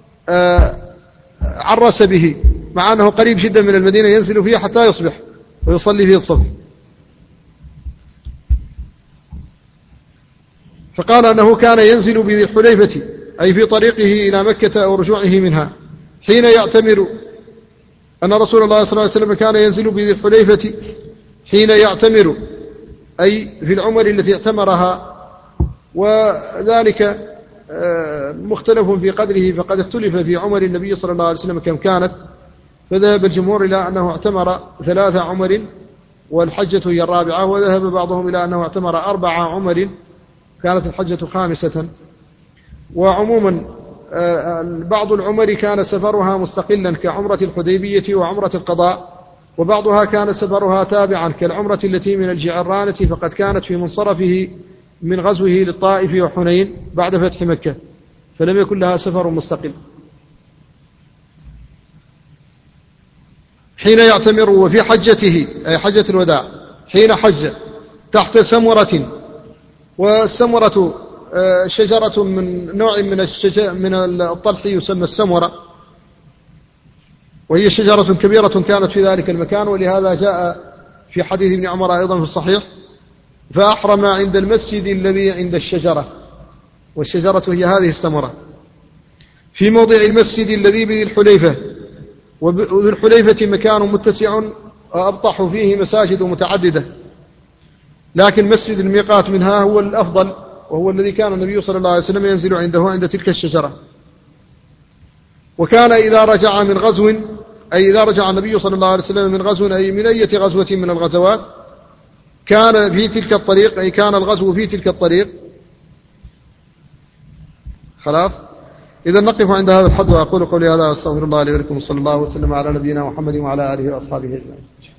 عرس به، مع أنه قريب جدا من المدينة، ينزل فيه حتى يصبح ويصلي فيه الصبح. فقال أنه كان ينزل بذي الحليفة، أي في طريقه إلى مكة أو رجوعه منها، حين يعتمر، أن رسول الله صلى الله عليه وسلم كان ينزل بذي الحليفة حين يعتمر، أي في العمر التي اعتمرها. وذلك مختلف في قدره، فقد اختلف في عمر النبي صلى الله عليه وسلم كم كانت، فذهب الجمهور إلى أنه اعتمر 3 عمر والحجة هي 4، وذهب بعضهم إلى أنه اعتمر 4 عمر كانت الحجة 5. وعموما بعض العمر كان سفرها مستقلا كعمرة الحديبية وعمرة القضاء، وبعضها كان سفرها تابعا كالعمرة التي من الجعرانة، فقد كانت في منصرفه من غزوه للطائف وحنين بعد فتح مكة، فلم يكن لها سفر مستقل. حين يعتمر وفي حجته أي حجة الوداع حين حج تحت سمرة، والسمرة شجرة من نوع من الطلح يسمى السمرة، وهي شجرة كبيرة كانت في ذلك المكان، ولهذا جاء في حديث ابن عمر أيضا في الصحيح: فأحرم عند المسجد الذي عند الشجرة، والشجرة هي هذه السمرة، في موضع المسجد الذي بذي الحليفة. وذي الحليفة مكان متسع وأبطح فيه مساجد متعددة، لكن مسجد الميقات منها هو الأفضل، وهو الذي كان النبي صلى الله عليه وسلم ينزل عنده عند تلك الشجرة. وكان إذا رجع من غزو، أي إذا رجع النبي صلى الله عليه وسلم من غزو، أي من أي غزوة من الغزوات، كان في تلك الطريق، أي كان الغزو في تلك الطريق. خلاص، إذا نقف عند هذا الحد، وأقول قولي هذا واستغفر الله لي ولكم، صلى الله وسلم على نبينا محمد وعلى آله وأصحابه أجمعين.